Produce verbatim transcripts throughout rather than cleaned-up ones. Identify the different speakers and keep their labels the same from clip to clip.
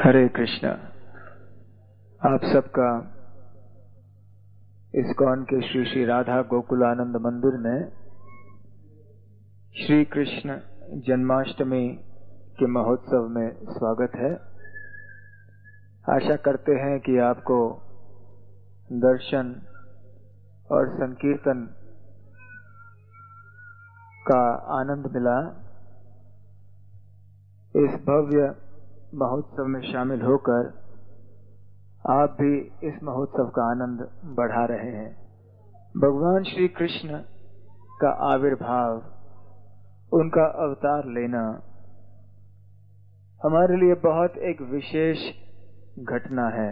Speaker 1: हरे कृष्णा। आप सबका इस्कॉन के श्री श्री राधा गोकुलानंद मंदिर में श्री कृष्ण जन्माष्टमी के महोत्सव में स्वागत है। आशा करते हैं कि आपको दर्शन और संकीर्तन का आनंद मिला। इस भव्य महोत्सव में शामिल होकर आप भी इस महोत्सव का आनंद बढ़ा रहे हैं। भगवान श्री कृष्ण का आविर्भाव, उनका अवतार लेना हमारे लिए बहुत एक विशेष घटना है,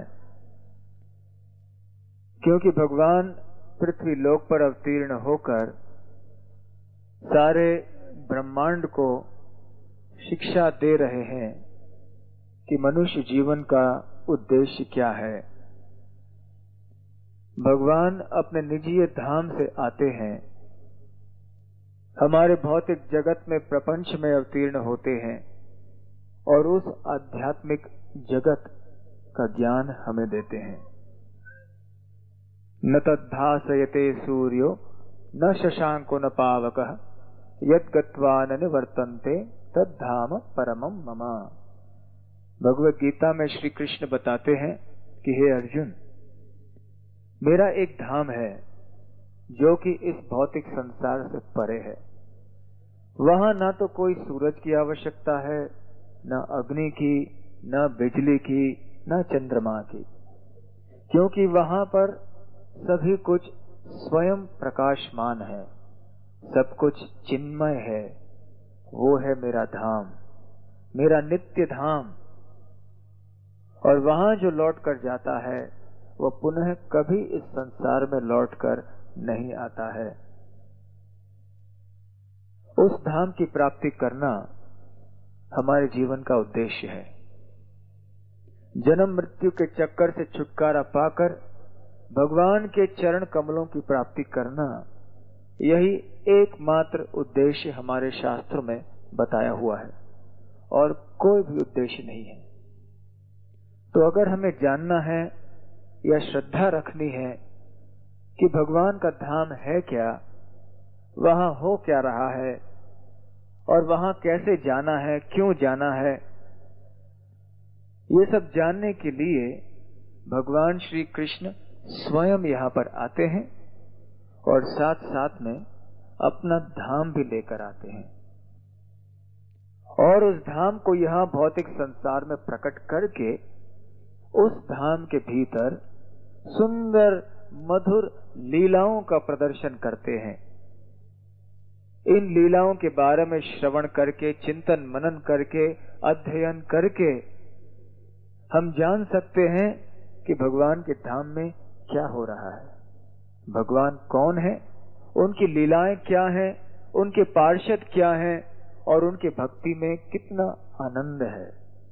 Speaker 1: क्योंकि भगवान पृथ्वी लोक पर अवतीर्ण होकर सारे ब्रह्मांड को शिक्षा दे रहे हैं कि मनुष्य जीवन का उद्देश्य क्या है। भगवान अपने निजीय धाम से आते हैं, हमारे भौतिक जगत में प्रपंच में अवतीर्ण होते हैं और उस आध्यात्मिक जगत का ज्ञान हमें देते हैं। न तद्भासयते सूर्यो न शशांको न पावकः यद् गत्वा न निवर्तन्ते तद्धाम परमं मम। भगवत गीता में श्री कृष्ण बताते हैं कि हे अर्जुन, मेरा एक धाम है जो कि इस भौतिक संसार से परे है। वहां ना तो कोई सूरज की आवश्यकता है, न अग्नि की, न बिजली की, न चंद्रमा की, क्योंकि वहां पर सभी कुछ स्वयं प्रकाशमान है, सब कुछ चिन्मय है। वो है मेरा धाम, मेरा नित्य धाम। और वहां जो लौट कर जाता है वो पुनः कभी इस संसार में लौट कर नहीं आता है। उस धाम की प्राप्ति करना हमारे जीवन का उद्देश्य है। जन्म मृत्यु के चक्कर से छुटकारा पाकर भगवान के चरण कमलों की प्राप्ति करना, यही एकमात्र उद्देश्य हमारे शास्त्रों में बताया हुआ है और कोई भी उद्देश्य नहीं है। तो अगर हमें जानना है या श्रद्धा रखनी है कि भगवान का धाम है क्या, वहां हो क्या रहा है और वहां कैसे जाना है, क्यों जाना है, ये सब जानने के लिए भगवान श्री कृष्ण स्वयं यहाँ पर आते हैं और साथ साथ में अपना धाम भी लेकर आते हैं और उस धाम को यहाँ भौतिक संसार में प्रकट करके उस धाम के भीतर सुंदर मधुर लीलाओं का प्रदर्शन करते हैं। इन लीलाओं के बारे में श्रवण करके, चिंतन मनन करके, अध्ययन करके हम जान सकते हैं कि भगवान के धाम में क्या हो रहा है, भगवान कौन है, उनकी लीलाएं क्या हैं, उनके पार्षद क्या हैं और उनके भक्ति में कितना आनंद है।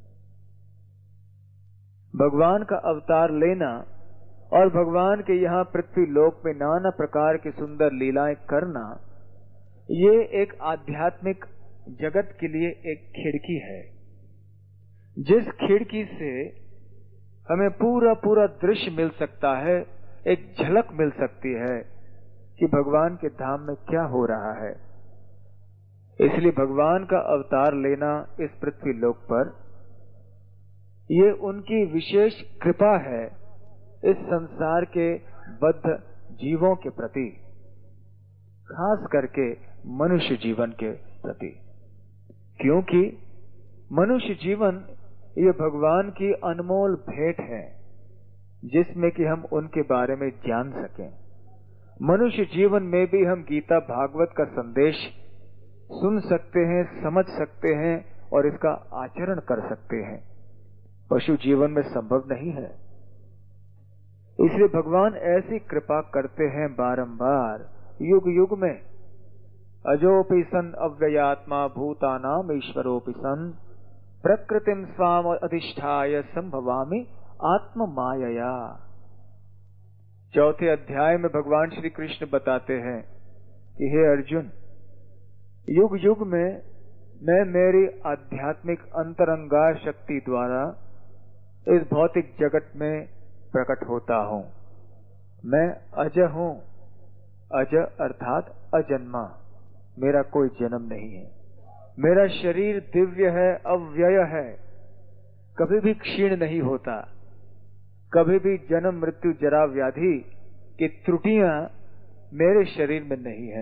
Speaker 1: भगवान का अवतार लेना और भगवान के यहाँ पृथ्वी लोक में नाना प्रकार की सुंदर लीलाएं करना, ये एक आध्यात्मिक जगत के लिए एक खिड़की है, जिस खिड़की से हमें पूरा पूरा दृश्य मिल सकता है, एक झलक मिल सकती है कि भगवान के धाम में क्या हो रहा है। इसलिए भगवान का अवतार लेना इस पृथ्वी लोक पर, ये उनकी विशेष कृपा है इस संसार के बद्ध जीवों के प्रति, खास करके मनुष्य जीवन के प्रति, क्योंकि मनुष्य जीवन ये भगवान की अनमोल भेंट है जिसमें कि हम उनके बारे में जान सकें। मनुष्य जीवन में भी हम गीता भागवत का संदेश सुन सकते हैं, समझ सकते हैं और इसका आचरण कर सकते हैं। पशु जीवन में संभव नहीं है। इसलिए भगवान ऐसी कृपा करते हैं बारंबार, युग युग में। अजोपि सन अव्ययात्मा भूतानाम ईश्वरोपि सन प्रकृतिम स्वाम अधिष्ठाय संभवामि आत्म मायया। चौथे अध्याय में भगवान श्री कृष्ण बताते हैं कि हे अर्जुन, युग युग में मैं मेरी आध्यात्मिक अंतरंगा शक्ति द्वारा इस भौतिक जगत में प्रकट होता हूं। मैं अज हूं, अज अर्थात अजन्मा, मेरा कोई जन्म नहीं है। मेरा शरीर दिव्य है, अव्यय है, कभी भी क्षीण नहीं होता। कभी भी जन्म मृत्यु जरा व्याधि की त्रुटियां मेरे शरीर में नहीं है।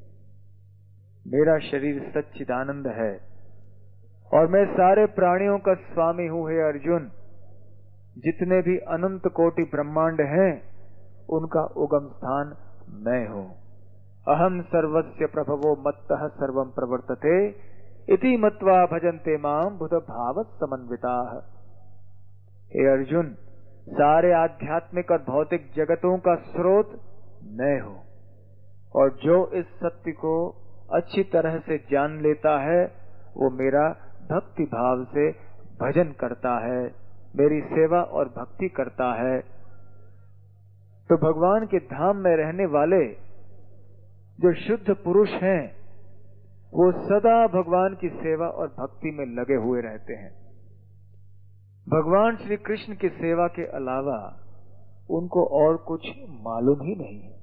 Speaker 1: मेरा शरीर सच्चिदानंद है और मैं सारे प्राणियों का स्वामी हूं। हे अर्जुन, जितने भी अनंत कोटि ब्रह्मांड हैं उनका उगम स्थान मैं हूं। अहम सर्वस्य प्रभवो मत्तः सर्वं प्रवर्तते इति मत्वा भजन्ते माम बुध भावत समन्विताः। हे अर्जुन, सारे आध्यात्मिक और भौतिक जगतों का स्रोत मैं हूं और जो इस सत्य को अच्छी तरह से जान लेता है वो मेरा भक्ति भाव से भजन करता है, मेरी सेवा और भक्ति करता है। तो भगवान के धाम में रहने वाले जो शुद्ध पुरुष हैं वो सदा भगवान की सेवा और भक्ति में लगे हुए रहते हैं। भगवान श्री कृष्ण की सेवा के अलावा उनको और कुछ मालूम ही नहीं है।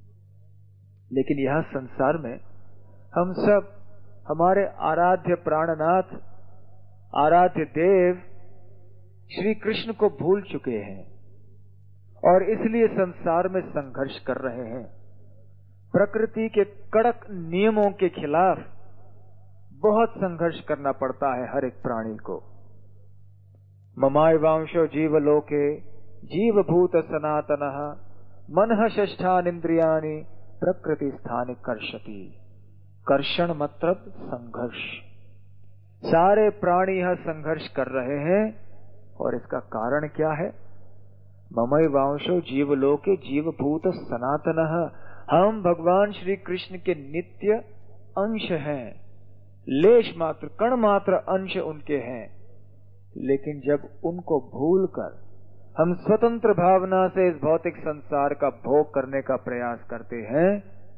Speaker 1: लेकिन यहां संसार में हम सब हमारे आराध्य प्राणनाथ, आराध्य देव श्री कृष्ण को भूल चुके हैं और इसलिए संसार में संघर्ष कर रहे हैं। प्रकृति के कड़क नियमों के खिलाफ बहुत संघर्ष करना पड़ता है हर एक प्राणी को। ममायवांशो जीवलोके जीवभूत सनातनः मनः षष्ठानींद्रियाणि प्रकृति स्थानि कर्षति। कर्षण मतलब संघर्ष। सारे प्राणी यह संघर्ष कर रहे हैं और इसका कारण क्या है? ममैवांशो जीवलोके जीवभूत सनातनः, हम भगवान श्री कृष्ण के नित्य अंश हैं, लेश मात्र कण मात्र अंश उनके हैं। लेकिन जब उनको भूलकर हम स्वतंत्र भावना से इस भौतिक संसार का भोग करने का प्रयास करते हैं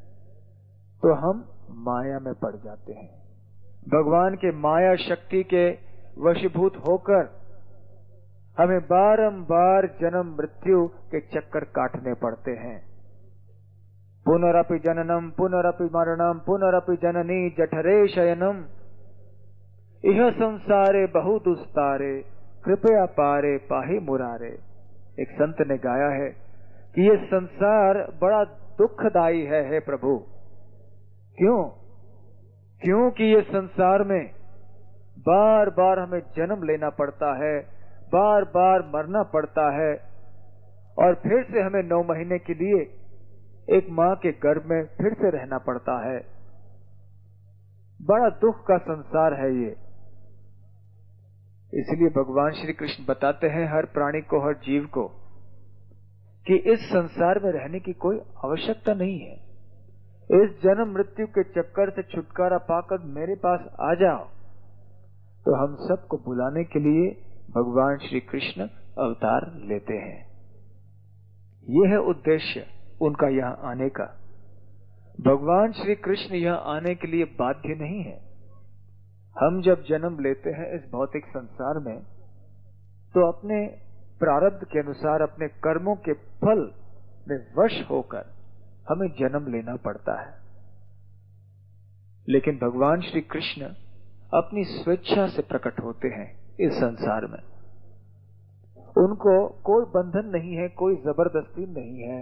Speaker 1: तो हम माया में पड़ जाते हैं। भगवान के माया शक्ति के वशीभूत होकर हमें बारंबार जन्म मृत्यु के चक्कर काटने पड़ते हैं। पुनरपि जननम पुनरपि मरणम पुनरपि जननी जठरे शयनम इह संसारे बहु दुस्तारे कृपया पारे पाहि मुरारे। एक संत ने गाया है कि ये संसार बड़ा दुखदायी है, हे प्रभु। क्यों? क्योंकि ये संसार में बार बार हमें जन्म लेना पड़ता है, बार बार मरना पड़ता है और फिर से हमें नौ महीने के लिए एक माँ के गर्भ में फिर से रहना पड़ता है। बड़ा दुख का संसार है ये। इसलिए भगवान श्री कृष्ण बताते हैं हर प्राणी को, हर जीव को, कि इस संसार में रहने की कोई आवश्यकता नहीं है। इस जन्म मृत्यु के चक्कर से छुटकारा पाकर मेरे पास आ जाओ। तो हम सबको बुलाने के लिए भगवान श्री कृष्ण अवतार लेते हैं। यह है उद्देश्य उनका यहाँ आने का। भगवान श्री कृष्ण यहाँ आने के लिए बाध्य नहीं है। हम जब जन्म लेते हैं इस भौतिक संसार में तो अपने प्रारब्ध के अनुसार अपने कर्मों के फल में वश होकर हमें जन्म लेना पड़ता है। लेकिन भगवान श्री कृष्ण अपनी स्वेच्छा से प्रकट होते हैं इस संसार में। उनको कोई बंधन नहीं है, कोई जबरदस्ती नहीं है।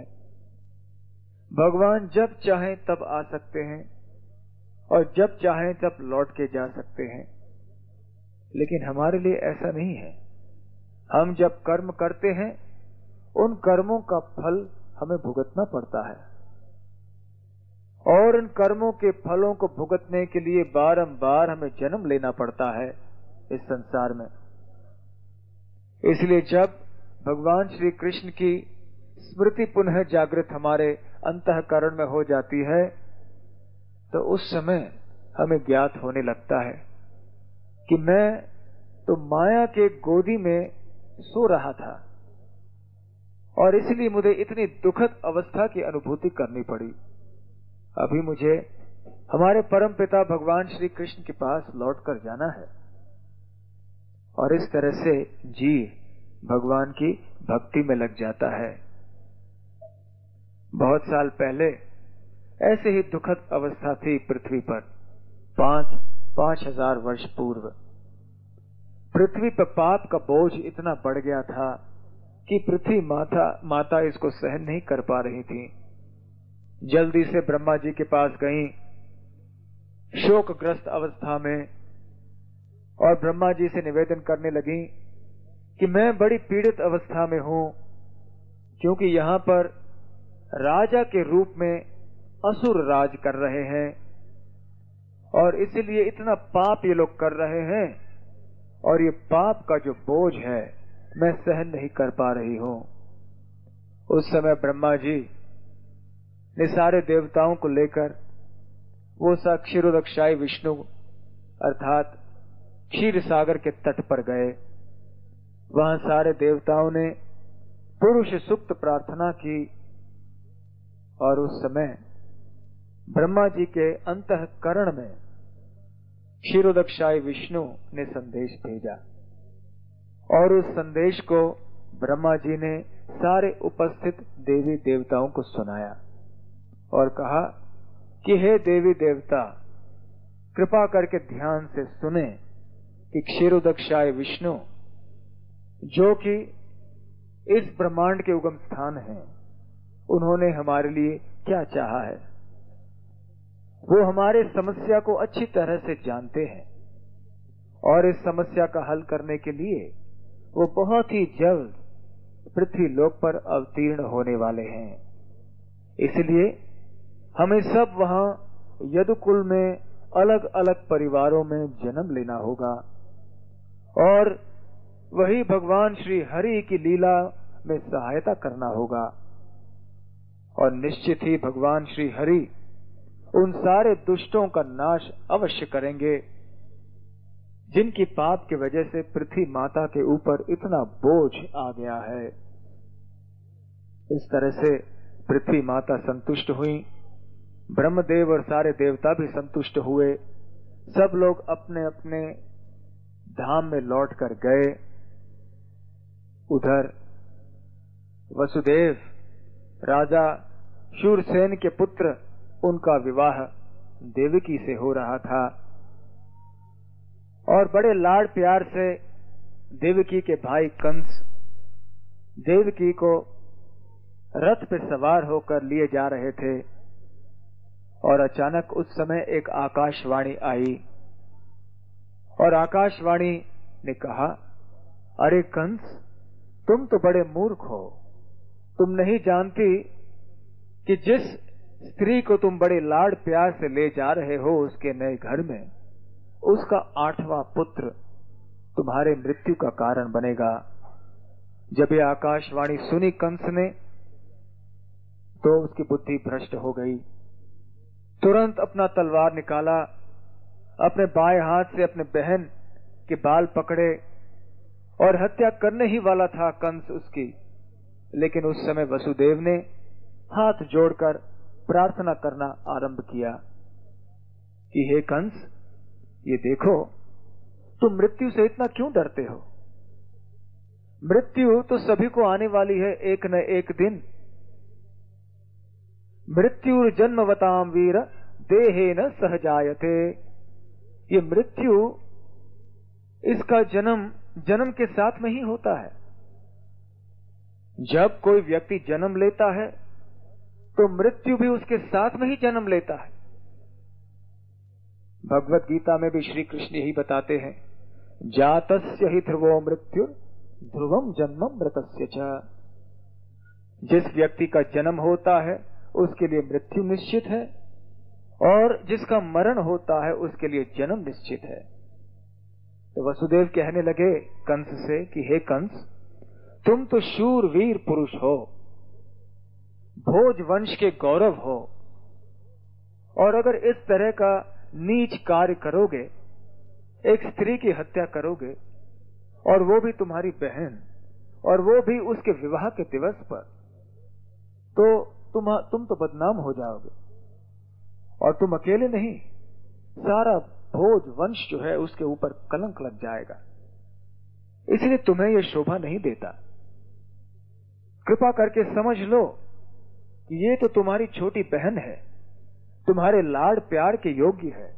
Speaker 1: भगवान जब चाहें तब आ सकते हैं और जब चाहें तब लौट के जा सकते हैं। लेकिन हमारे लिए ऐसा नहीं है। हम जब कर्म करते हैं उन कर्मों का फल हमें भुगतना पड़ता है और उन कर्मों के फलों को भुगतने के लिए बारंबार हमें जन्म लेना पड़ता है इस संसार में। इसलिए जब भगवान श्री कृष्ण की स्मृति पुनः जागृत हमारे अंतःकरण में हो जाती है तो उस समय हमें ज्ञात होने लगता है कि मैं तो माया के गोदी में सो रहा था और इसलिए मुझे इतनी दुखद अवस्था की अनुभूति करनी पड़ी। अभी मुझे हमारे परम पिता भगवान श्री कृष्ण के पास लौटकर जाना है और इस तरह से जी भगवान की भक्ति में लग जाता है। बहुत साल पहले ऐसे ही दुखद अवस्था थी पृथ्वी पर। पांच पांच हजार वर्ष पूर्व पृथ्वी पर पाप का बोझ इतना बढ़ गया था कि पृथ्वी माता माता इसको सहन नहीं कर पा रही थी। जल्दी से ब्रह्मा जी के पास गई शोकग्रस्त अवस्था में, और ब्रह्मा जी से निवेदन करने लगी कि मैं बड़ी पीड़ित अवस्था में हूं, क्योंकि यहां पर राजा के रूप में असुर राज कर रहे हैं और इसलिए इतना पाप ये लोग कर रहे हैं, और ये पाप का जो बोझ है मैं सहन नहीं कर पा रही हूं। उस समय ब्रह्मा जी ने सारे देवताओं को लेकर वो सा क्षीरोदक्षाई विष्णु अर्थात क्षीर सागर के तट पर गए। वहां सारे देवताओं ने पुरुष सुक्त प्रार्थना की, और उस समय ब्रह्मा जी के अंतःकरण में क्षीरोदक्षाई विष्णु ने संदेश भेजा, और उस संदेश को ब्रह्मा जी ने सारे उपस्थित देवी देवताओं को सुनाया और कहा कि हे देवी देवता, कृपा करके ध्यान से सुने कि क्षीरोदक्षाय विष्णु, जो कि इस ब्रह्मांड के उगम स्थान हैं, उन्होंने हमारे लिए क्या चाहा है। वो हमारे समस्या को अच्छी तरह से जानते हैं, और इस समस्या का हल करने के लिए वो बहुत ही जल्द पृथ्वी लोक पर अवतीर्ण होने वाले हैं। इसलिए हमें सब वहां यदुकुल में अलग अलग परिवारों में जन्म लेना होगा, और वही भगवान श्री हरि की लीला में सहायता करना होगा। और निश्चित ही भगवान श्री हरि उन सारे दुष्टों का नाश अवश्य करेंगे, जिनकी पाप की वजह से पृथ्वी माता के ऊपर इतना बोझ आ गया है। इस तरह से पृथ्वी माता संतुष्ट हुई, ब्रह्मदेव और सारे देवता भी संतुष्ट हुए। सब लोग अपने अपने धाम में लौट कर गए। उधर वसुदेव राजा शूरसेन के पुत्र, उनका विवाह देवकी से हो रहा था, और बड़े लाड़ प्यार से देवकी के भाई कंस देवकी को रथ पे सवार होकर लिए जा रहे थे। और अचानक उस समय एक आकाशवाणी आई, और आकाशवाणी ने कहा, अरे कंस, तुम तो बड़े मूर्ख हो। तुम नहीं जानती कि जिस स्त्री को तुम बड़े लाड़ प्यार से ले जा रहे हो उसके नए घर में, उसका आठवां पुत्र तुम्हारे मृत्यु का कारण बनेगा। जब ये आकाशवाणी सुनी कंस ने, तो उसकी बुद्धि भ्रष्ट हो गई। तुरंत अपना तलवार निकाला, अपने बाएं हाथ से अपने बहन के बाल पकड़े, और हत्या करने ही वाला था कंस उसकी। लेकिन उस समय वसुदेव ने हाथ जोड़कर प्रार्थना करना आरंभ किया कि हे कंस, ये देखो, तुम मृत्यु से इतना क्यों डरते हो? मृत्यु तो सभी को आने वाली है एक न एक दिन। मृत्यु जन्मवताम वीर देहेन सहजायते। ये मृत्यु, इसका जन्म जन्म के साथ में ही होता है। जब कोई व्यक्ति जन्म लेता है तो मृत्यु भी उसके साथ में ही जन्म लेता है। भगवत गीता में भी श्री कृष्ण यही बताते हैं, जातस्य ही ध्रुवो मृत्यु ध्रुवम जन्मम मृतस्य च। जिस व्यक्ति का जन्म होता है उसके लिए मृत्यु निश्चित है, और जिसका मरण होता है उसके लिए जन्म निश्चित है। तो वसुदेव कहने लगे कंस से कि हे कंस, तुम तो शूरवीर पुरुष हो, भोज वंश के गौरव हो, और अगर इस तरह का नीच कार्य करोगे, एक स्त्री की हत्या करोगे, और वो भी तुम्हारी बहन, और वो भी उसके विवाह के दिवस पर, तो तुम तुम तो बदनाम हो जाओगे। और तुम अकेले नहीं, सारा भोज वंश जो है उसके ऊपर कलंक लग जाएगा। इसलिए तुम्हें यह शोभा नहीं देता। कृपा करके समझ लो कि ये तो तुम्हारी छोटी बहन है, तुम्हारे लाड प्यार के योग्य है।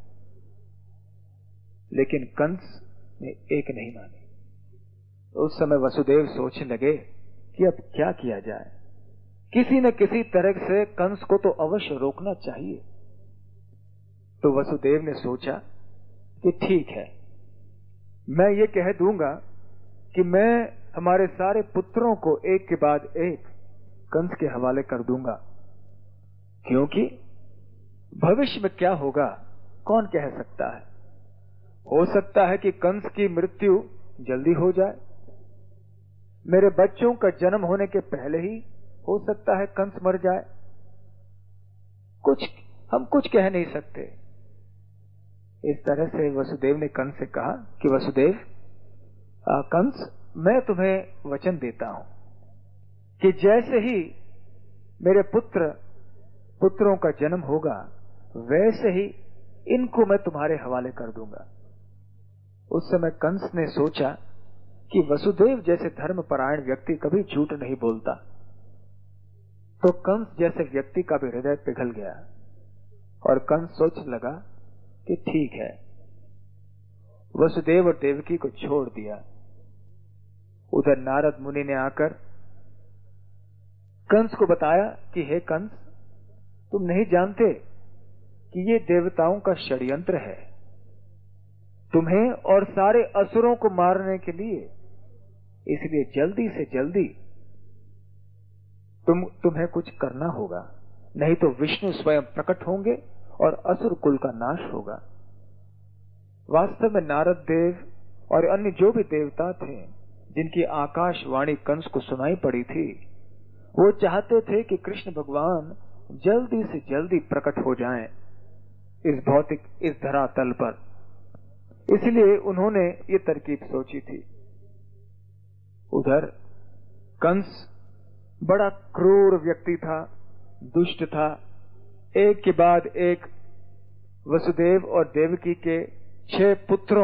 Speaker 1: लेकिन कंस ने एक नहीं मानी। उस समय वसुदेव सोचने लगे कि अब क्या किया जाए, किसी न किसी तरह से कंस को तो अवश्य रोकना चाहिए। तो वसुदेव ने सोचा कि ठीक है, मैं ये कह दूंगा कि मैं हमारे सारे पुत्रों को एक के बाद एक कंस के हवाले कर दूंगा, क्योंकि भविष्य में क्या होगा कौन कह सकता है। हो सकता है कि कंस की मृत्यु जल्दी हो जाए, मेरे बच्चों का जन्म होने के पहले ही हो सकता है कंस मर जाए। कुछ हम कुछ कह नहीं सकते। इस तरह से वसुदेव ने कंस से कहा कि वसुदेव, आ, कंस, मैं तुम्हें वचन देता हूं कि जैसे ही मेरे पुत्र पुत्रों का जन्म होगा वैसे ही इनको मैं तुम्हारे हवाले कर दूंगा। उस समय कंस ने सोचा कि वसुदेव जैसे धर्मपरायण व्यक्ति कभी झूठ नहीं बोलता, तो कंस जैसे व्यक्ति का भी हृदय पिघल गया और कंस सोचने लगा कि ठीक है, वसुदेव और देवकी को छोड़ दिया। उधर नारद मुनि ने आकर कंस को बताया कि हे कंस, तुम नहीं जानते कि ये देवताओं का षड्यंत्र है, तुम्हें और सारे असुरों को मारने के लिए। इसलिए जल्दी से जल्दी तुम तुम्हें कुछ करना होगा, नहीं तो विष्णु स्वयं प्रकट होंगे और असुर कुल का नाश होगा। वास्तव में नारद देव और अन्य जो भी देवता थे जिनकी आकाशवाणी कंस को सुनाई पड़ी थी, वो चाहते थे कि कृष्ण भगवान जल्दी से जल्दी प्रकट हो जाएं इस भौतिक इस धरातल पर। इसलिए उन्होंने ये तरकीब सोची थी। उधर कंस बड़ा क्रूर व्यक्ति था, दुष्ट था। एक के बाद एक वसुदेव और देवकी के छह पुत्रों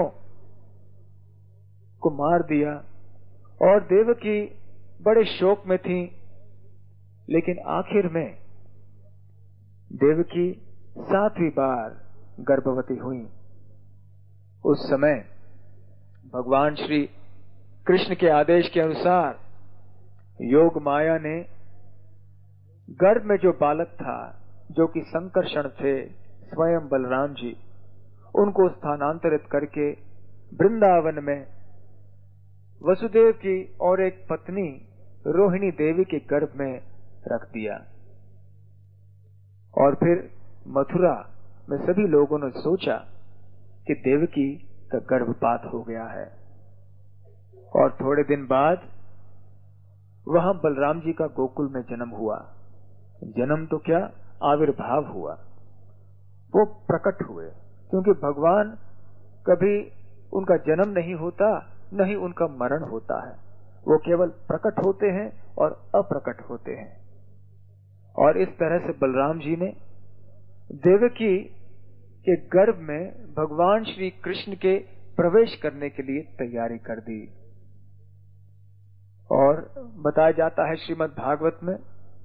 Speaker 1: को मार दिया और देवकी बड़े शोक में थी। लेकिन आखिर में देवकी सातवीं बार गर्भवती हुई। उस समय भगवान श्री कृष्ण के आदेश के अनुसार योग माया ने गर्भ में जो बालक था, जो कि संकर्षण थे, स्वयं बलराम जी, उनको स्थानांतरित करके वृंदावन में वसुदेव की और एक पत्नी रोहिणी देवी के गर्भ में रख दिया। और फिर मथुरा में सभी लोगों ने सोचा कि देवकी का गर्भपात हो गया है। और थोड़े दिन बाद वहां बलराम जी का गोकुल में जन्म हुआ। जन्म तो क्या, आविर्भाव हुआ। वो प्रकट हुए, क्योंकि भगवान कभी उनका जन्म नहीं होता, न ही उनका मरण होता है। वो केवल प्रकट होते हैं और अप्रकट होते हैं। और इस तरह से बलराम जी ने देवकी के गर्भ में भगवान श्री कृष्ण के प्रवेश करने के लिए तैयारी कर दी। और बताया जाता है श्रीमद् भागवत में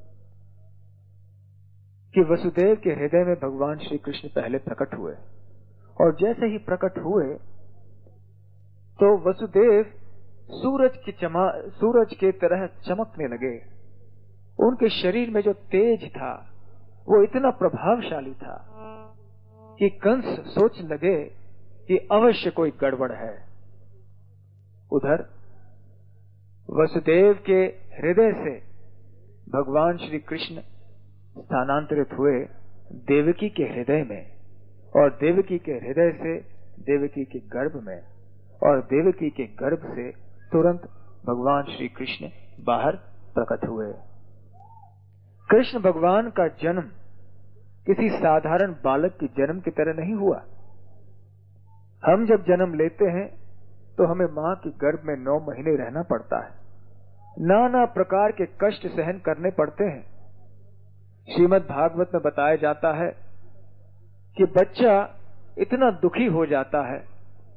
Speaker 1: कि वसुदेव के हृदय में भगवान श्री कृष्ण पहले प्रकट हुए, और जैसे ही प्रकट हुए तो वसुदेव सूरज की चमा सूरज के तरह चमकने लगे। उनके शरीर में जो तेज था वो इतना प्रभावशाली था कि कंस सोच लगे कि अवश्य कोई गड़बड़ है। उधर वसुदेव के हृदय से भगवान श्री कृष्ण स्थानांतरित हुए देवकी के हृदय में, और देवकी के हृदय से देवकी के गर्भ में, और देवकी के गर्भ से तुरंत भगवान श्री कृष्ण बाहर प्रकट हुए। कृष्ण भगवान का जन्म किसी साधारण बालक के जन्म की तरह नहीं हुआ। हम जब जन्म लेते हैं तो हमें मां के गर्भ में नौ महीने रहना पड़ता है, नाना प्रकार के कष्ट सहन करने पड़ते हैं। श्रीमद् भागवत में बताया जाता है कि बच्चा इतना दुखी हो जाता है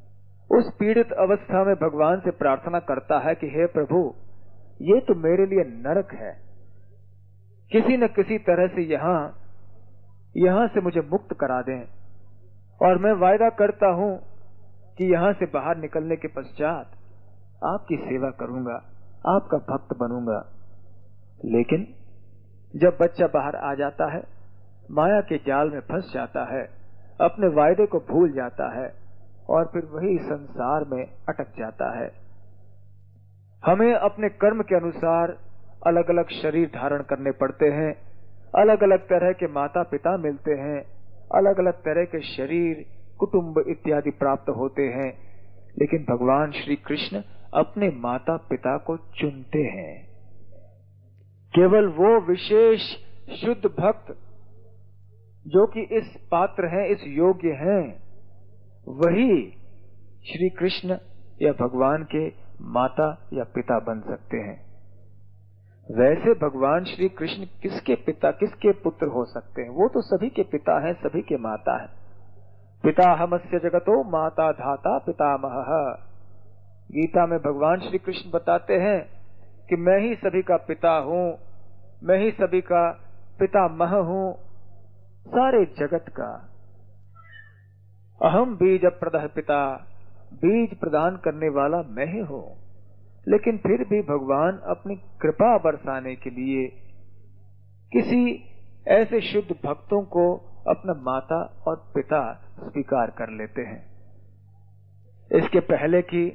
Speaker 1: उस पीड़ित अवस्था में भगवान से प्रार्थना करता है कि हे प्रभु, ये तो मेरे लिए नरक है, किसी न किसी तरह से यहां यहां से मुझे मुक्त करा दें, और मैं वायदा करता हूं कि यहां से बाहर निकलने के पश्चात आपकी सेवा करूंगा, आपका भक्त बनूंगा। लेकिन जब बच्चा बाहर आ जाता है, माया के जाल में फंस जाता है, अपने वायदे को भूल जाता है और फिर वही संसार में अटक जाता है। हमें अपने कर्म के अनुसार अलग अलग शरीर धारण करने पड़ते हैं, अलग अलग तरह के माता पिता मिलते हैं, अलग अलग तरह के शरीर, कुटुंब इत्यादि प्राप्त होते हैं, लेकिन भगवान श्री कृष्ण अपने माता पिता को चुनते हैं। केवल वो विशेष शुद्ध भक्त जो कि इस पात्र हैं, इस योग्य हैं, वही श्री कृष्ण या भगवान के माता या पिता बन सकते हैं। वैसे भगवान श्री कृष्ण किसके पिता, किसके पुत्र हो सकते हैं? वो तो सभी के पिता हैं, सभी के माता हैं। पिता हमस्य जगतो माता धाता पितामहः। गीता में भगवान श्री कृष्ण बताते हैं कि मैं ही सभी का पिता हूं, मैं ही सभी का पितामह हूं, सारे जगत का। अहम बीज प्रदः पिता, बीज प्रदान करने वाला मैं ही हूं। लेकिन फिर भी भगवान अपनी कृपा बरसाने के लिए किसी ऐसे शुद्ध भक्तों को अपना माता और पिता स्वीकार कर लेते हैं। इसके पहले कि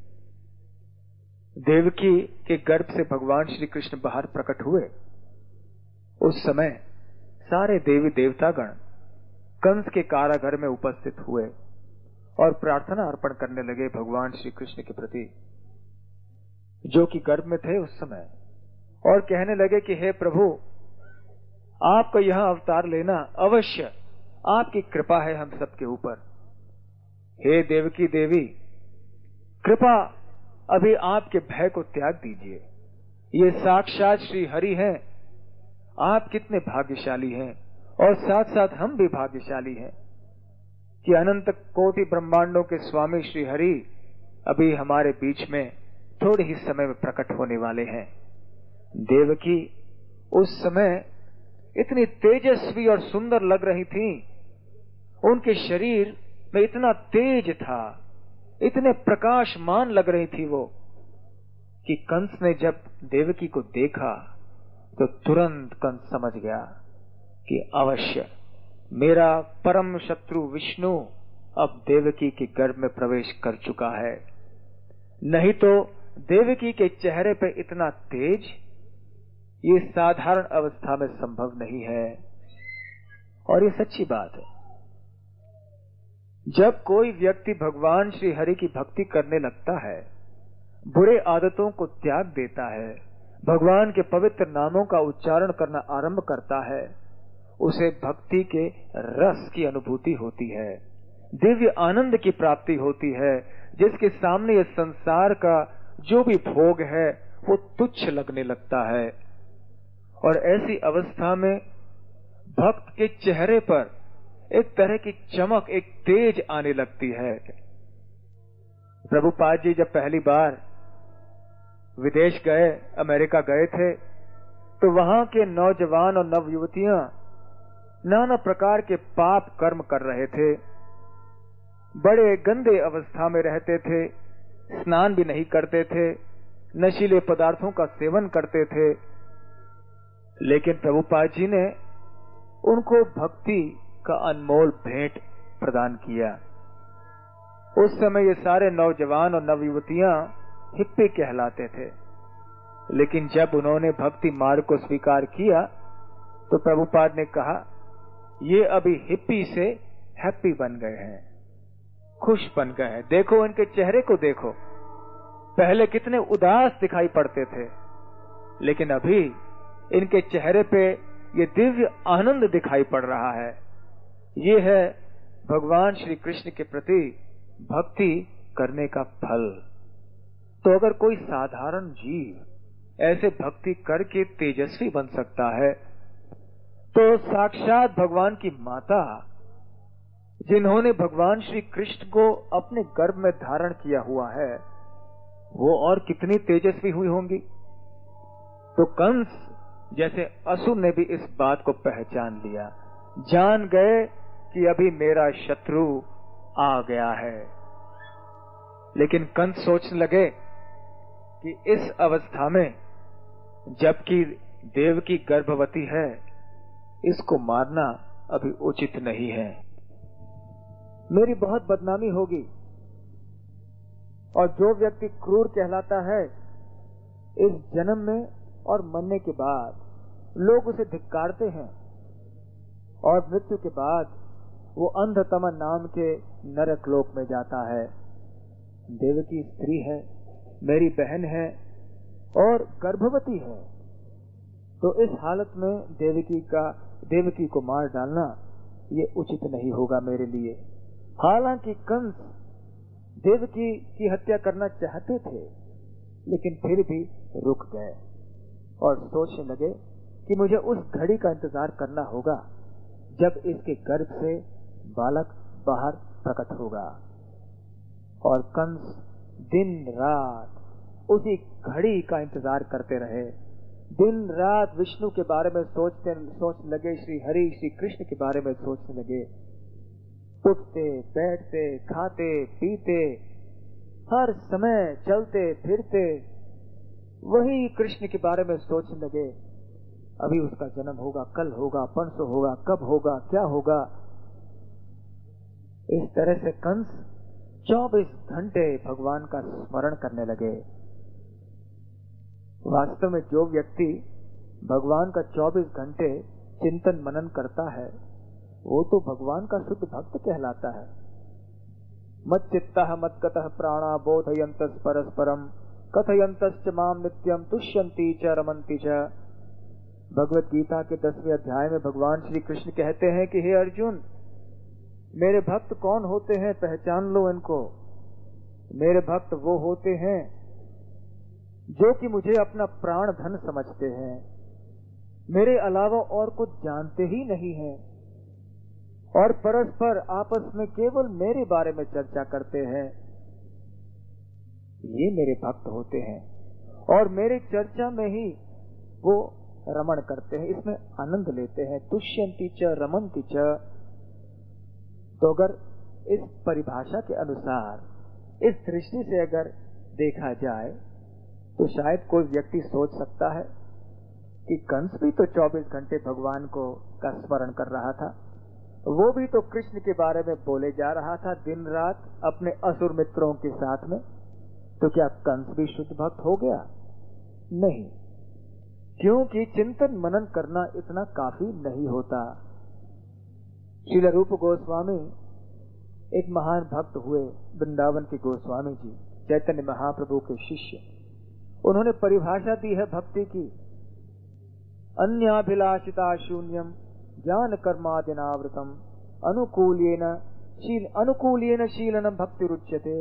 Speaker 1: देवकी के गर्भ से भगवान श्री कृष्ण बाहर प्रकट हुए, उस समय सारे देवी देवतागण कंस के कारागार में उपस्थित हुए और प्रार्थना अर्पण करने लगे भगवान श्री कृष्ण के प्रति, जो कि गर्भ में थे उस समय, और कहने लगे कि हे प्रभु, आपका यहां अवतार लेना अवश्य, आपकी कृपा है हम सबके ऊपर। हे देवकी देवी, कृपा अभी आपके भय को त्याग दीजिए। ये साक्षात श्री हरि हैं, आप कितने भाग्यशाली हैं, और साथ साथ हम भी भाग्यशाली हैं कि अनंत कोटि ब्रह्मांडों के स्वामी श्री हरि अभी हमारे बीच में थोड़े ही समय में प्रकट होने वाले हैं। देवकी उस समय इतनी तेजस्वी और सुंदर लग रही थी, उनके शरीर में इतना तेज था, इतने प्रकाशमान लग रही थी वो, कि कंस ने जब देवकी को देखा तो तुरंत कंस समझ गया कि अवश्य मेरा परम शत्रु विष्णु अब देवकी के गर्भ में प्रवेश कर चुका है। नहीं तो देवकी के चेहरे पे इतना तेज ये साधारण अवस्था में संभव नहीं है। और ये सच्ची बात है। जब कोई व्यक्ति भगवान श्री हरि की भक्ति करने लगता है, बुरे आदतों को त्याग देता है, भगवान के पवित्र नामों का उच्चारण करना आरंभ करता है, उसे भक्ति के रस की अनुभूति होती है, दिव्य आनंद की प्राप्ति होती है, जिसके सामने इस संसार का जो भी भोग है वो तुच्छ लगने लगता है। और ऐसी अवस्था में भक्त के चेहरे पर एक तरह की चमक, एक तेज आने लगती है। प्रभुपाद जी जब पहली बार विदेश गए, अमेरिका गए थे, तो वहां के नौजवान और नवयुवतियां नाना प्रकार के पाप कर्म कर रहे थे, बड़े गंदे अवस्था में रहते थे, स्नान भी नहीं करते थे, नशीले पदार्थों का सेवन करते थे। लेकिन प्रभुपाद जी ने उनको भक्ति का अनमोल भेंट प्रदान किया। उस समय ये सारे नौजवान और नवयुवतियां हिप्पी कहलाते थे, लेकिन जब उन्होंने भक्ति मार्ग को स्वीकार किया तो प्रभुपाद ने कहा, ये अभी हिप्पी से हैप्पी बन गए हैं, खुश बन गए हैं। देखो इनके चेहरे को देखो, पहले कितने उदास दिखाई पड़ते थे, लेकिन अभी इनके चेहरे पे ये दिव्य आनंद दिखाई पड़ रहा है। ये है भगवान श्री कृष्ण के प्रति भक्ति करने का फल। तो अगर कोई साधारण जीव ऐसे भक्ति करके तेजस्वी बन सकता है, तो साक्षात भगवान की माता जिन्होंने भगवान श्री कृष्ण को अपने गर्भ में धारण किया हुआ है, वो और कितनी तेजस्वी हुई होंगी। तो कंस जैसे असुर ने भी इस बात को पहचान लिया, जान गए कि अभी मेरा शत्रु आ गया है। लेकिन कंस सोचने लगे कि इस अवस्था में, जबकि देवकी गर्भवती है, इसको मारना अभी उचित नहीं है, मेरी बहुत बदनामी होगी। और जो व्यक्ति क्रूर कहलाता है, इस जन्म में और मरने के बाद लोग उसे धिक्कारते हैं, और मृत्यु के बाद वो अंधतम नाम के नरक लोक में जाता है। देवकी स्त्री है, मेरी बहन है और गर्भवती है, तो इस हालत में देवकी का देवकी को मार डालना ये उचित नहीं होगा मेरे लिए। हालांकि कंस देवकी की हत्या करना चाहते थे, लेकिन फिर भी रुक गए और सोचने लगे कि मुझे उस घड़ी का इंतजार करना होगा जब इसके गर्भ से बालक बाहर प्रकट होगा। और कंस दिन रात उसी घड़ी का इंतजार करते रहे। दिन रात विष्णु के बारे में सोचते सोचने लगे, श्री हरि श्री कृष्ण के बारे में सोचने लगे। उठते बैठते खाते पीते हर समय चलते फिरते वही कृष्ण के बारे में सोचने लगे। अभी उसका जन्म होगा, कल होगा, परसों होगा, कब होगा, क्या होगा। इस तरह से कंस चौबीस घंटे भगवान का स्मरण करने लगे। वास्तव में जो व्यक्ति भगवान का चौबीस घंटे चिंतन मनन करता है, वो तो भगवान का शुद्ध भक्त कहलाता है। मत चित्तः मद्गतः प्राणा बोधयन्तस् परस्परम कथयन्तश्च माम नित्यम तुष्यन्ति च रमन्ति च। भगवत गीता के दसवें अध्याय में भगवान श्री कृष्ण कहते हैं कि हे अर्जुन, मेरे भक्त कौन होते हैं, पहचान लो इनको। मेरे भक्त वो होते हैं जो कि मुझे अपना प्राण धन समझते हैं, मेरे अलावा और कुछ जानते ही नहीं हैं, और परस्पर आपस में केवल मेरे बारे में चर्चा करते हैं। ये मेरे भक्त होते हैं और मेरे चर्चा में ही वो रमण करते हैं, इसमें आनंद लेते हैं। तुष्यन्ति च रमन्ति च। तो अगर इस परिभाषा के अनुसार, इस दृष्टि से अगर देखा जाए, तो शायद कोई व्यक्ति सोच सकता है कि कंस भी तो चौबीस घंटे भगवान को का स्मरण कर रहा था, वो भी तो कृष्ण के बारे में बोले जा रहा था दिन रात अपने असुर मित्रों के साथ में, तो क्या कंस भी शुद्ध भक्त हो गया? नहीं, क्योंकि चिंतन मनन करना इतना काफी नहीं होता। श्रील रूप गोस्वामी एक महान भक्त हुए, वृंदावन के गोस्वामी जी, चैतन्य महाप्रभु के शिष्य। उन्होंने परिभाषा दी है भक्ति की, अन्याभिलाषिता शून्यम ज्ञान कर्मादिनावृतम अनुकूल्येन शील अनुकूल्येन शीलनम भक्ति रुच्यते।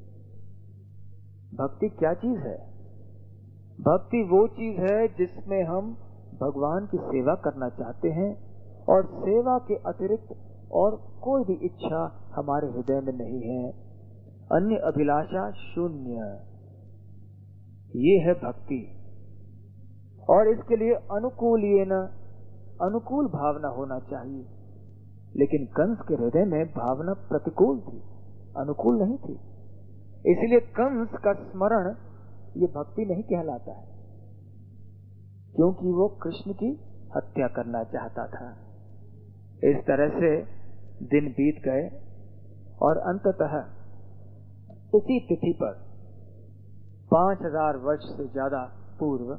Speaker 1: भक्ति क्या चीज है? भक्ति वो चीज है जिसमें हम भगवान की सेवा करना चाहते हैं और सेवा के अतिरिक्त और कोई भी इच्छा हमारे हृदय में नहीं है। अन्य अभिलाषा शून्य, ये है भक्ति। और इसके लिए अनुकूल्येन, अनुकूल भावना होना चाहिए। लेकिन कंस के हृदय में भावना प्रतिकूल थी, अनुकूल नहीं थी। इसलिए कंस का स्मरण ये भक्ति नहीं कहलाता है, क्योंकि वो कृष्ण की हत्या करना चाहता था। इस तरह से दिन बीत गए और अंततः इसी तिथि पर पांच हजार वर्ष से ज्यादा पूर्व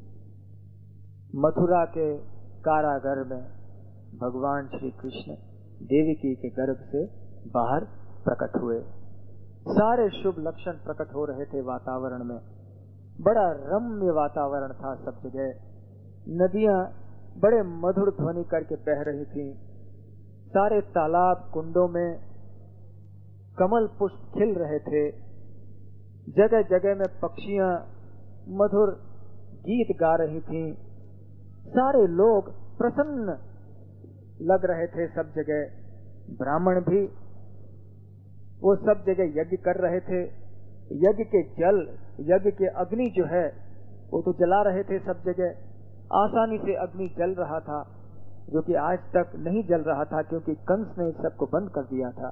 Speaker 1: मथुरा के कारागार में भगवान श्री कृष्ण देवकी के गर्भ से बाहर प्रकट हुए। सारे शुभ लक्षण प्रकट हो रहे थे वातावरण में, बड़ा रम्य वातावरण था सब जगह। नदियां बड़े मधुर ध्वनि करके बह रही थीं। सारे तालाब कुंडों में कमल पुष्प खिल रहे थे। जगह जगह में पक्षियां मधुर गीत गा रही थीं। सारे लोग प्रसन्न लग रहे थे सब जगह। ब्राह्मण भी वो सब जगह यज्ञ कर रहे थे। यज्ञ के जल, यज्ञ के अग्नि जो है वो तो जला रहे थे सब जगह। आसानी से अग्नि जल रहा था, जो कि आज तक नहीं जल रहा था क्योंकि कंस ने सबको बंद कर दिया था।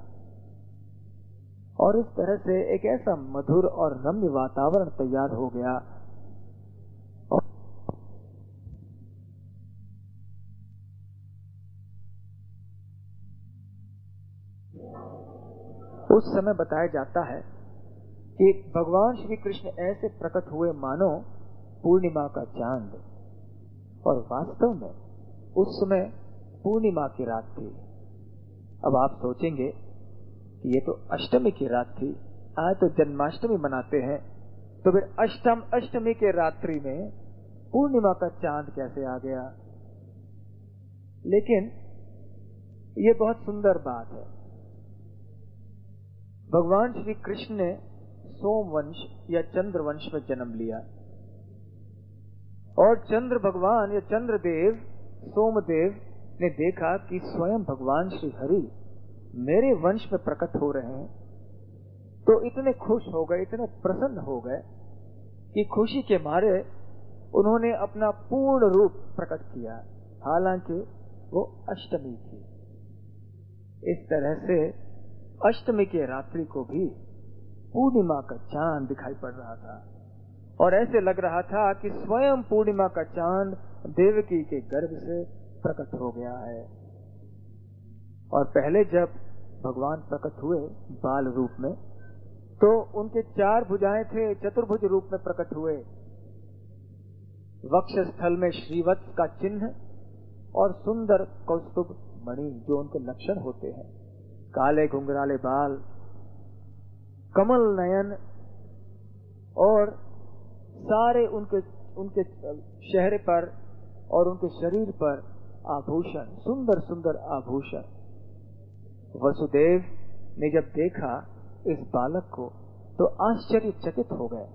Speaker 1: और इस तरह से एक ऐसा मधुर और रम्य वातावरण तैयार हो गया। उस समय बताया जाता है कि भगवान श्री कृष्ण ऐसे प्रकट हुए मानो पूर्णिमा का चांद, और वास्तव में उस समय पूर्णिमा की रात थी। अब आप सोचेंगे कि ये तो अष्टमी की रात थी, आज तो जन्माष्टमी मनाते हैं, तो फिर अष्टम अष्टमी के रात्रि में पूर्णिमा का चांद कैसे आ गया? लेकिन ये बहुत सुंदर बात है। भगवान श्री कृष्ण ने सोमवंश या चंद्रवंश में जन्म लिया, और चंद्र भगवान या चंद्रदेव सोमदेव ने देखा कि स्वयं भगवान श्री हरि मेरे वंश में प्रकट हो रहे हैं, तो इतने खुश हो गए, इतने प्रसन्न हो गए कि खुशी के मारे उन्होंने अपना पूर्ण रूप प्रकट किया, हालांकि वो अष्टमी थी। इस तरह से अष्टमी के रात्रि को भी पूर्णिमा का चांद दिखाई पड़ रहा था, और ऐसे लग रहा था कि स्वयं पूर्णिमा का चांद देवकी के गर्भ से प्रकट हो गया है। और पहले जब भगवान प्रकट हुए बाल रूप में, तो उनके चार भुजाएं थे, चतुर्भुज रूप में प्रकट हुए। वक्ष स्थल में श्रीवत्स का चिन्ह और सुंदर कौस्तुभ मणि, जो उनके लक्षण होते हैं, काले घुंघराले बाल, कमल नयन, और सारे उनके उनके चेहरे पर और उनके शरीर पर आभूषण, सुंदर सुंदर आभूषण। वसुदेव ने जब देखा इस बालक को तो आश्चर्यचकित हो गए।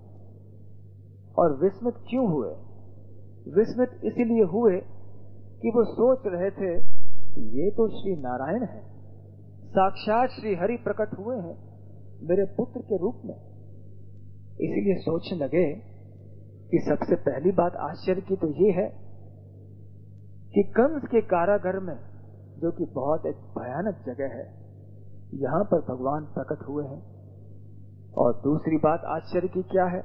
Speaker 1: और विस्मित क्यों हुए? विस्मित इसलिए हुए कि वो सोच रहे थे कि ये तो श्री नारायण है, साक्षात श्री हरि प्रकट हुए हैं मेरे पुत्र के रूप में। इसीलिए सोचने लगे कि सबसे पहली बात आश्चर्य की तो ये है कि कंस के कारागार में, जो कि बहुत एक भयानक जगह है, यहां पर भगवान प्रकट हुए हैं। और दूसरी बात आश्चर्य की क्या है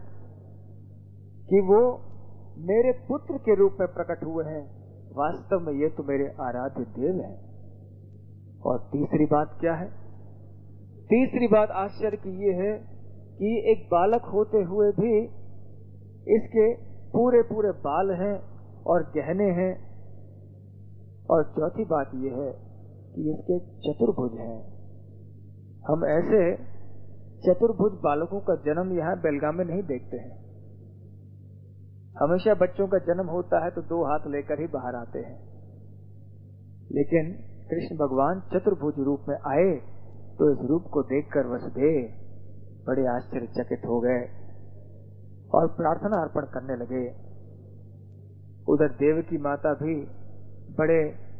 Speaker 1: कि वो मेरे पुत्र के रूप में प्रकट हुए हैं। वास्तव में ये तो मेरे आराध्य देव हैं। और तीसरी बात क्या है? तीसरी बात आश्चर्य की ये है कि एक बालक होते हुए भी इसके पूरे पूरे बाल हैं और गहने हैं। और चौथी बात यह है कि इसके चतुर्भुज हैं। हम ऐसे चतुर्भुज बालकों का जन्म यहाँ बेलगाम में नहीं देखते हैं। हमेशा बच्चों का जन्म होता है तो दो हाथ लेकर ही बाहर आते हैं, लेकिन कृष्ण भगवान चतुर्भुज रूप में आए तो इस रूप को देखकर वसुदेव बड़े आश्चर्यचकित हो गए और प्रार्थना अर्पण करने लगे। उधर देवकी माता भी बड़े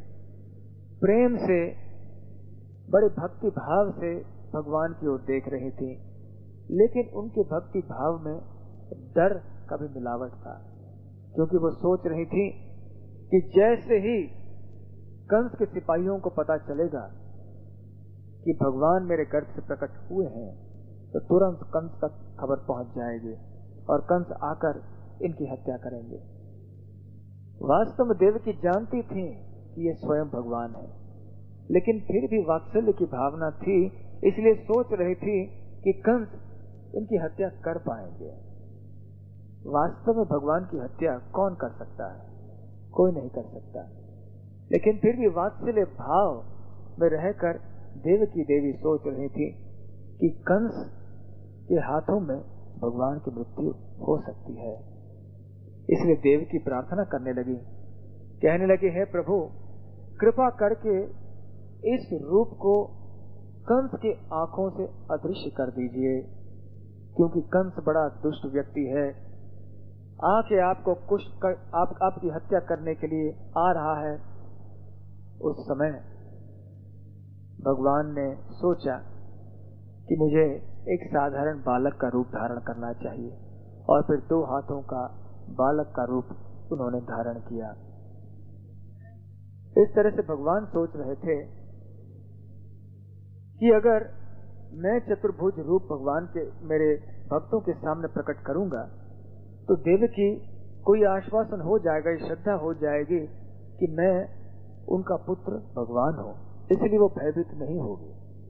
Speaker 1: प्रेम से, बड़े भक्ति भाव से भगवान की ओर देख रही थी, लेकिन उनके भक्ति भाव में डर का भी मिलावट था, क्योंकि वो सोच रही थी कि जैसे ही कंस के सिपाहियों को पता चलेगा कि भगवान मेरे गर्भ से प्रकट हुए हैं, तो तुरंत कंस तक खबर पहुंच जाएगी और कंस आकर इनकी हत्या करेंगे। वास्तव में देवकी जानती थी कि ये स्वयं भगवान है, लेकिन फिर भी वात्सल्य की भावना थी, इसलिए सोच रही थी कि कंस इनकी हत्या कर पाएंगे। वास्तव में भगवान की हत्या कौन कर सकता है? कोई नहीं कर सकता। लेकिन फिर भी वात्सल्य भाव में रहकर देवकी देवी सोच रही थी कि कंस के हाथों में भगवान की मृत्यु हो सकती है। इसलिए देवकी प्रार्थना करने लगी, कहने लगी, हे प्रभु, कृपा करके इस रूप को कंस के आंखों से अदृश्य कर दीजिए, क्योंकि कंस बड़ा दुष्ट व्यक्ति है, आके आपको कुछ कर, आप, आपकी हत्या करने के लिए आ रहा है। उस समय भगवान ने सोचा कि मुझे एक साधारण बालक का रूप धारण करना चाहिए, और फिर दो हाथों का बालक का रूप उन्होंने धारण किया। इस तरह से भगवान सोच रहे थे कि अगर मैं चतुर्भुज रूप भगवान के मेरे भक्तों के सामने प्रकट करूंगा तो देवकी कोई आश्वासन हो जाएगा, श्रद्धा हो जाएगी कि मैं उनका पुत्र भगवान हूं, इसलिए वो भयभीत नहीं होगी।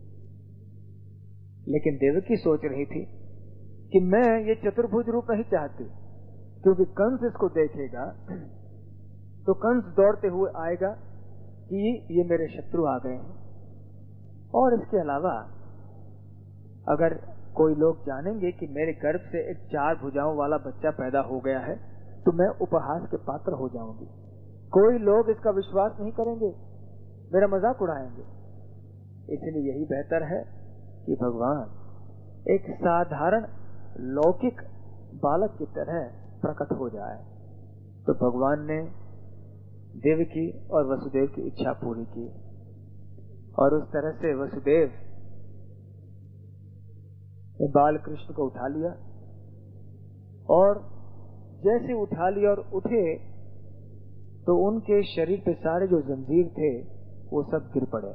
Speaker 1: लेकिन देवकी सोच रही थी कि मैं ये चतुर्भुज रूप नहीं चाहती, क्योंकि कंस इसको देखेगा तो कंस दौड़ते हुए आएगा कि ये मेरे शत्रु आ गए हैं। और इसके अलावा अगर कोई लोग जानेंगे कि मेरे गर्भ से एक चार भुजाओं वाला बच्चा पैदा हो गया है तो मैं उपहास के पात्र हो जाऊंगी। कोई लोग इसका विश्वास नहीं करेंगे, मेरा मजाक उड़ाएंगे। इसलिए यही बेहतर है कि भगवान एक साधारण लौकिक बालक की तरह प्रकट हो जाए। तो भगवान ने देवकी और वसुदेव की इच्छा पूरी की, और उस तरह से वसुदेव ने बाल कृष्ण को उठा लिया, और जैसे उठा लिया और उठे तो उनके शरीर पे सारे जो जंजीर थे वो सब गिर पड़े,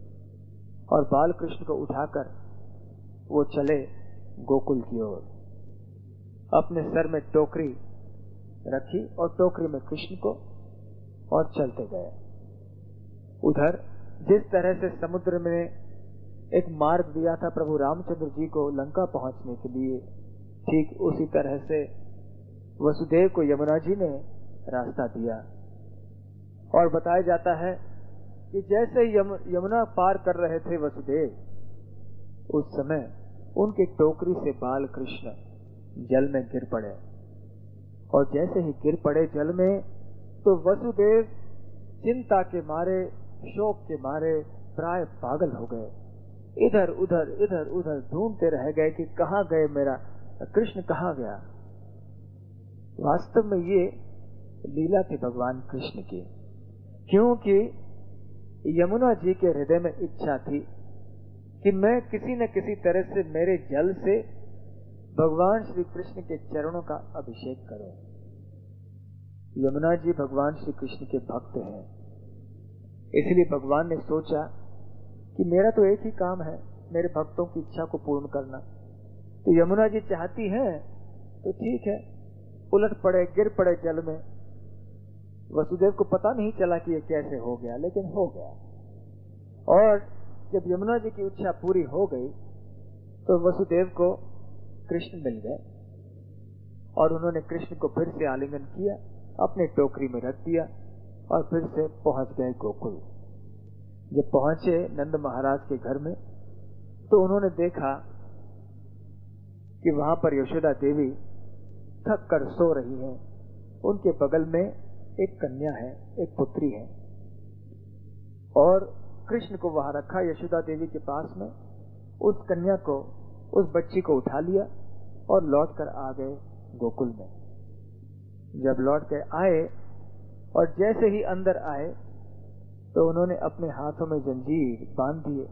Speaker 1: और बाल कृष्ण को उठाकर वो चले गोकुल की ओर। अपने सर में टोकरी रखी और टोकरी में कृष्ण को, और चलते गए। उधर जिस तरह से समुद्र में एक मार्ग दिया था प्रभु रामचंद्र जी को लंका पहुंचने के लिए, ठीक उसी तरह से वसुदेव को यमुना जी ने रास्ता दिया। और बताया जाता है कि जैसे यम, यमुना पार कर रहे थे वसुदेव, उस समय उनकी टोकरी से बाल कृष्ण जल में गिर पड़े, और जैसे ही गिर पड़े जल में तो वसुदेव चिंता के मारे, शोक के मारे प्राय पागल हो गए। इधर उधर इधर उधर ढूंढते रह गए कि कहाँ गए मेरा कृष्ण, कहाँ गया। वास्तव में ये लीला थी भगवान कृष्ण की, क्योंकि यमुना जी के हृदय में इच्छा थी कि मैं किसी न किसी तरह से मेरे जल से भगवान श्री कृष्ण के चरणों का अभिषेक करो। यमुना जी भगवान श्री कृष्ण के भक्त हैं, इसलिए भगवान ने सोचा कि मेरा तो एक ही काम है, मेरे भक्तों की इच्छा को पूर्ण करना। तो यमुना जी चाहती हैं तो ठीक है, उलट पड़े, गिर पड़े जल में। वसुदेव को पता नहीं चला कि ये कैसे हो गया, लेकिन हो गया। और जब यमुना जी की इच्छा पूरी हो गई तो वसुदेव को कृष्ण मिल गए, और उन्होंने कृष्ण को फिर से आलिंगन किया, अपने टोकरी में रख दिया, और फिर से पहुंच गए गोकुल। जब पहुंचे नंद महाराज के घर में तो उन्होंने देखा कि वहां पर यशोदा देवी थक कर सो रही हैं। उनके बगल में एक कन्या है, एक पुत्री है, और कृष्ण को वहां रखा यशोदा देवी के पास में। उस कन्या को, उस बच्ची को उठा लिया और लौट कर आ गए गोकुल में। जब लौट कर आए और जैसे ही अंदर आए तो उन्होंने अपने हाथों में जंजीर बांध दिए,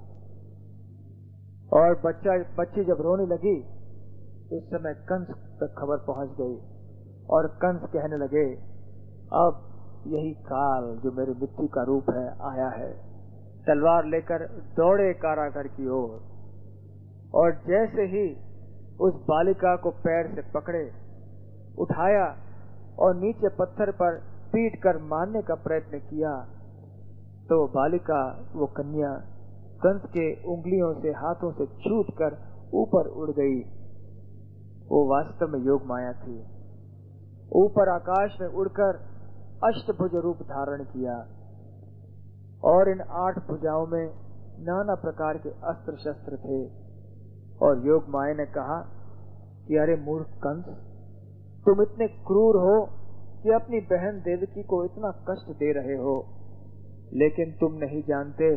Speaker 1: और बच्चा बच्ची जब रोने लगी तो उस समय कंस तक खबर पहुंच गई, और कंस कहने लगे अब यही काल जो मेरे मृत्यु का रूप है आया है। तलवार लेकर दौड़े कारागार की ओर, और जैसे ही उस बालिका को पैर से पकड़े, उठाया और नीचे पत्थर पर पीट कर मारने का प्रयत्न किया, तो बालिका, वो कन्या कंस के उंगलियों से, हाथों से छूट कर ऊपर उड़ गई। वो वास्तव में योग माया थी। ऊपर आकाश में उड़कर अष्टभुज रूप धारण किया, और इन आठ भुजाओं में नाना प्रकार के अस्त्र शस्त्र थे। और योग माया ने कहा कि अरे मूर्ख कंस, तुम इतने क्रूर हो कि अपनी बहन देवकी को इतना कष्ट दे रहे हो, लेकिन तुम नहीं जानते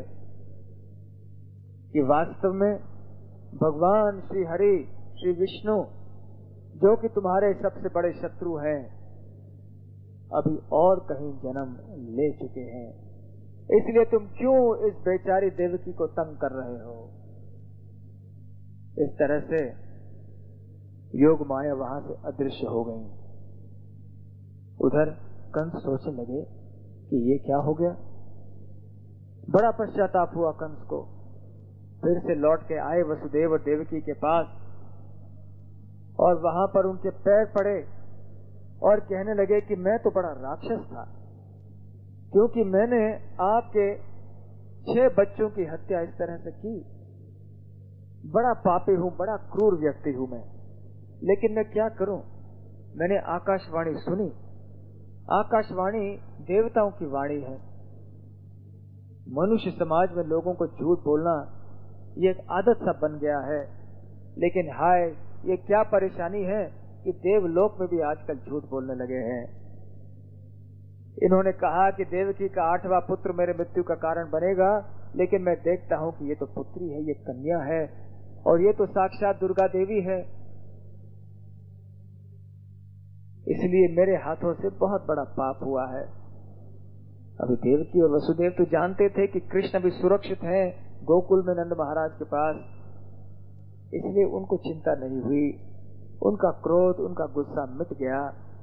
Speaker 1: कि वास्तव में भगवान श्री हरि, श्री विष्णु, जो कि तुम्हारे सबसे बड़े शत्रु हैं, अभी और कहीं जन्म ले चुके हैं। इसलिए तुम क्यों इस बेचारी देवकी को तंग कर रहे हो। इस तरह से योग माया वहां से अदृश्य हो गई। उधर कंस सोचने लगे कि ये क्या हो गया। बड़ा पश्चाताप हुआ कंस को। फिर से लौट के आए वसुदेव और देवकी के पास और वहां पर उनके पैर पड़े और कहने लगे कि मैं तो बड़ा राक्षस था, क्योंकि मैंने आपके छह बच्चों की हत्या इस तरह से की। बड़ा पापी हूं, बड़ा क्रूर व्यक्ति हूं मैं, लेकिन मैं क्या करूं। मैंने आकाशवाणी सुनी। आकाशवाणी देवताओं की वाणी है। मनुष्य समाज में लोगों को झूठ बोलना ये एक आदत सा बन गया है। लेकिन हाय, ये क्या परेशानी है कि देवलोक में भी आजकल झूठ बोलने लगे हैं। इन्होंने कहा कि देवकी का आठवां पुत्र मेरे मृत्यु का कारण बनेगा, लेकिन मैं देखता हूं कि ये तो पुत्री है, ये कन्या है, और ये तो साक्षात दुर्गा देवी है। इसलिए मेरे हाथों से बहुत बड़ा पाप हुआ है। अभी देवकी और वसुदेव तो जानते थे कि कृष्ण भी सुरक्षित हैं गोकुल में नंद महाराज के पास, इसलिए उनको चिंता नहीं हुई। उनका क्रोध, उनका गुस्सा मिट गया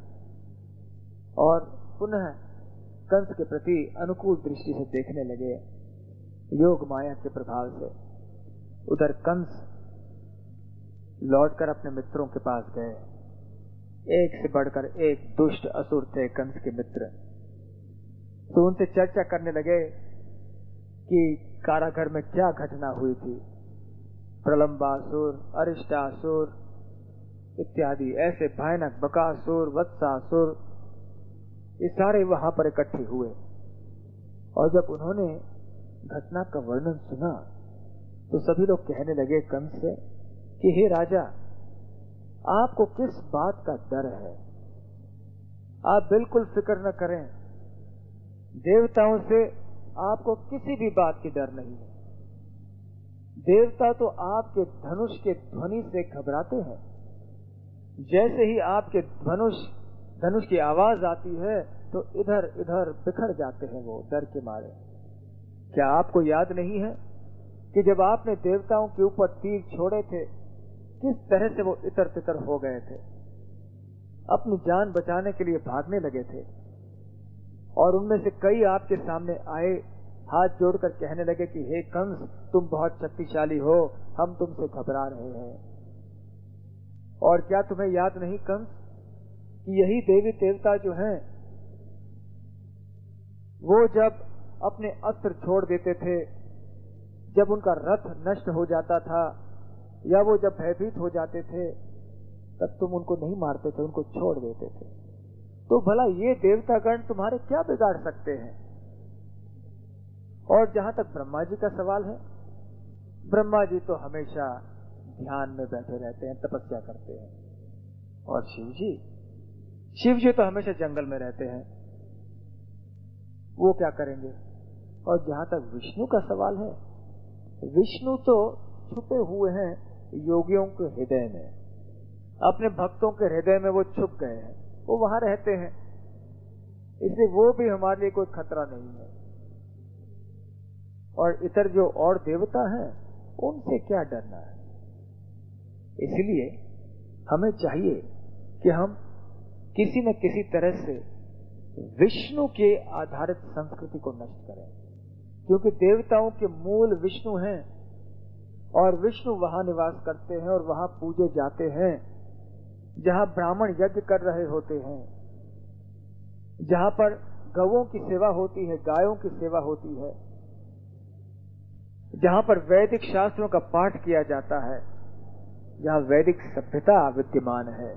Speaker 1: और पुनः कंस के प्रति अनुकूल दृष्टि से देखने लगे, योग माया के प्रभाव से। उधर कंस लौटकर अपने मित्रों के पास गए। एक से बढ़कर एक दुष्ट असुर थे कंस के मित्र। तो उनसे चर्चा करने लगे कि कारागार में क्या घटना हुई थी। प्रलंबासुर, अरिष्टासुर इत्यादि ऐसे भयानक, बकासुर, वत्सासुर, ये सारे वहां पर इकट्ठे हुए। और जब उन्होंने घटना का वर्णन सुना तो सभी लोग कहने लगे कंस से कि हे राजा, आपको किस बात का डर है। आप बिल्कुल फिक्र न करें, देवताओं से आपको किसी भी बात की डर नहीं है। देवता तो आपके धनुष के ध्वनि से घबराते हैं। जैसे ही आपके धनुष धनुष की आवाज आती है तो इधर इधर बिखर जाते हैं वो डर के मारे। क्या आपको याद नहीं है कि जब आपने देवताओं के ऊपर तीर छोड़े थे, किस तरह से वो इतर तितर हो गए थे, अपनी जान बचाने के लिए भागने लगे थे। और उनमें से कई आपके सामने आए, हाथ जोड़कर कहने लगे कि हे कंस, तुम बहुत शक्तिशाली हो, हम तुमसे घबरा रहे हैं। और क्या तुम्हें याद नहीं कंस कि यही देवी देवता जो हैं, वो जब अपने अस्त्र छोड़ देते थे, जब उनका रथ नष्ट हो जाता था या वो जब भयभीत हो जाते थे, तब तुम उनको नहीं मारते थे, उनको छोड़ देते थे। तो भला ये देवतागण तुम्हारे क्या बिगाड़ सकते हैं। और जहां तक ब्रह्मा जी का सवाल है, ब्रह्मा जी तो हमेशा ध्यान में बैठे रहते हैं, तपस्या करते हैं। और शिव जी शिव जी तो हमेशा जंगल में रहते हैं, वो क्या करेंगे। और जहां तक विष्णु का सवाल है, विष्णु तो छुपे हुए हैं योगियों के हृदय में, अपने भक्तों के हृदय में वो छुप गए हैं, वो वहां रहते हैं, इसलिए वो भी हमारे लिए कोई खतरा नहीं है। और इतर जो और देवता हैं, उनसे क्या डरना है। इसलिए हमें चाहिए कि हम किसी न किसी तरह से विष्णु के आधारित संस्कृति को नष्ट करें, क्योंकि देवताओं के मूल विष्णु हैं और विष्णु वहां निवास करते हैं और वहां पूजे जाते हैं जहां ब्राह्मण यज्ञ कर रहे होते हैं, जहां पर गवों की सेवा होती है, गायों की सेवा होती है, जहां पर वैदिक शास्त्रों का पाठ किया जाता है, जहां वैदिक सभ्यता विद्यमान है।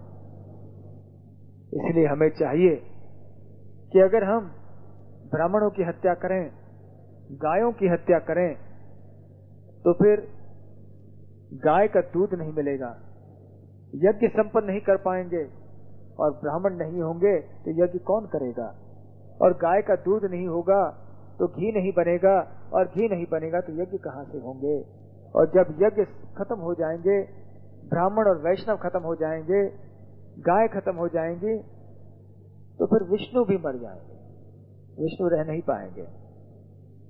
Speaker 1: इसलिए हमें चाहिए कि अगर हम ब्राह्मणों की हत्या करें, गायों की हत्या करें, तो फिर गाय का दूध नहीं मिलेगा, यज्ञ संपन्न नहीं कर पाएंगे, और ब्राह्मण नहीं होंगे तो यज्ञ कौन करेगा। और गाय का दूध नहीं होगा तो घी नहीं बनेगा, और घी नहीं बनेगा तो यज्ञ कहां से होंगे। और जब यज्ञ खत्म हो जाएंगे, ब्राह्मण और वैष्णव खत्म हो जाएंगे, गाय खत्म हो जाएंगी, तो फिर विष्णु भी मर जाएंगे, विष्णु रह नहीं पाएंगे।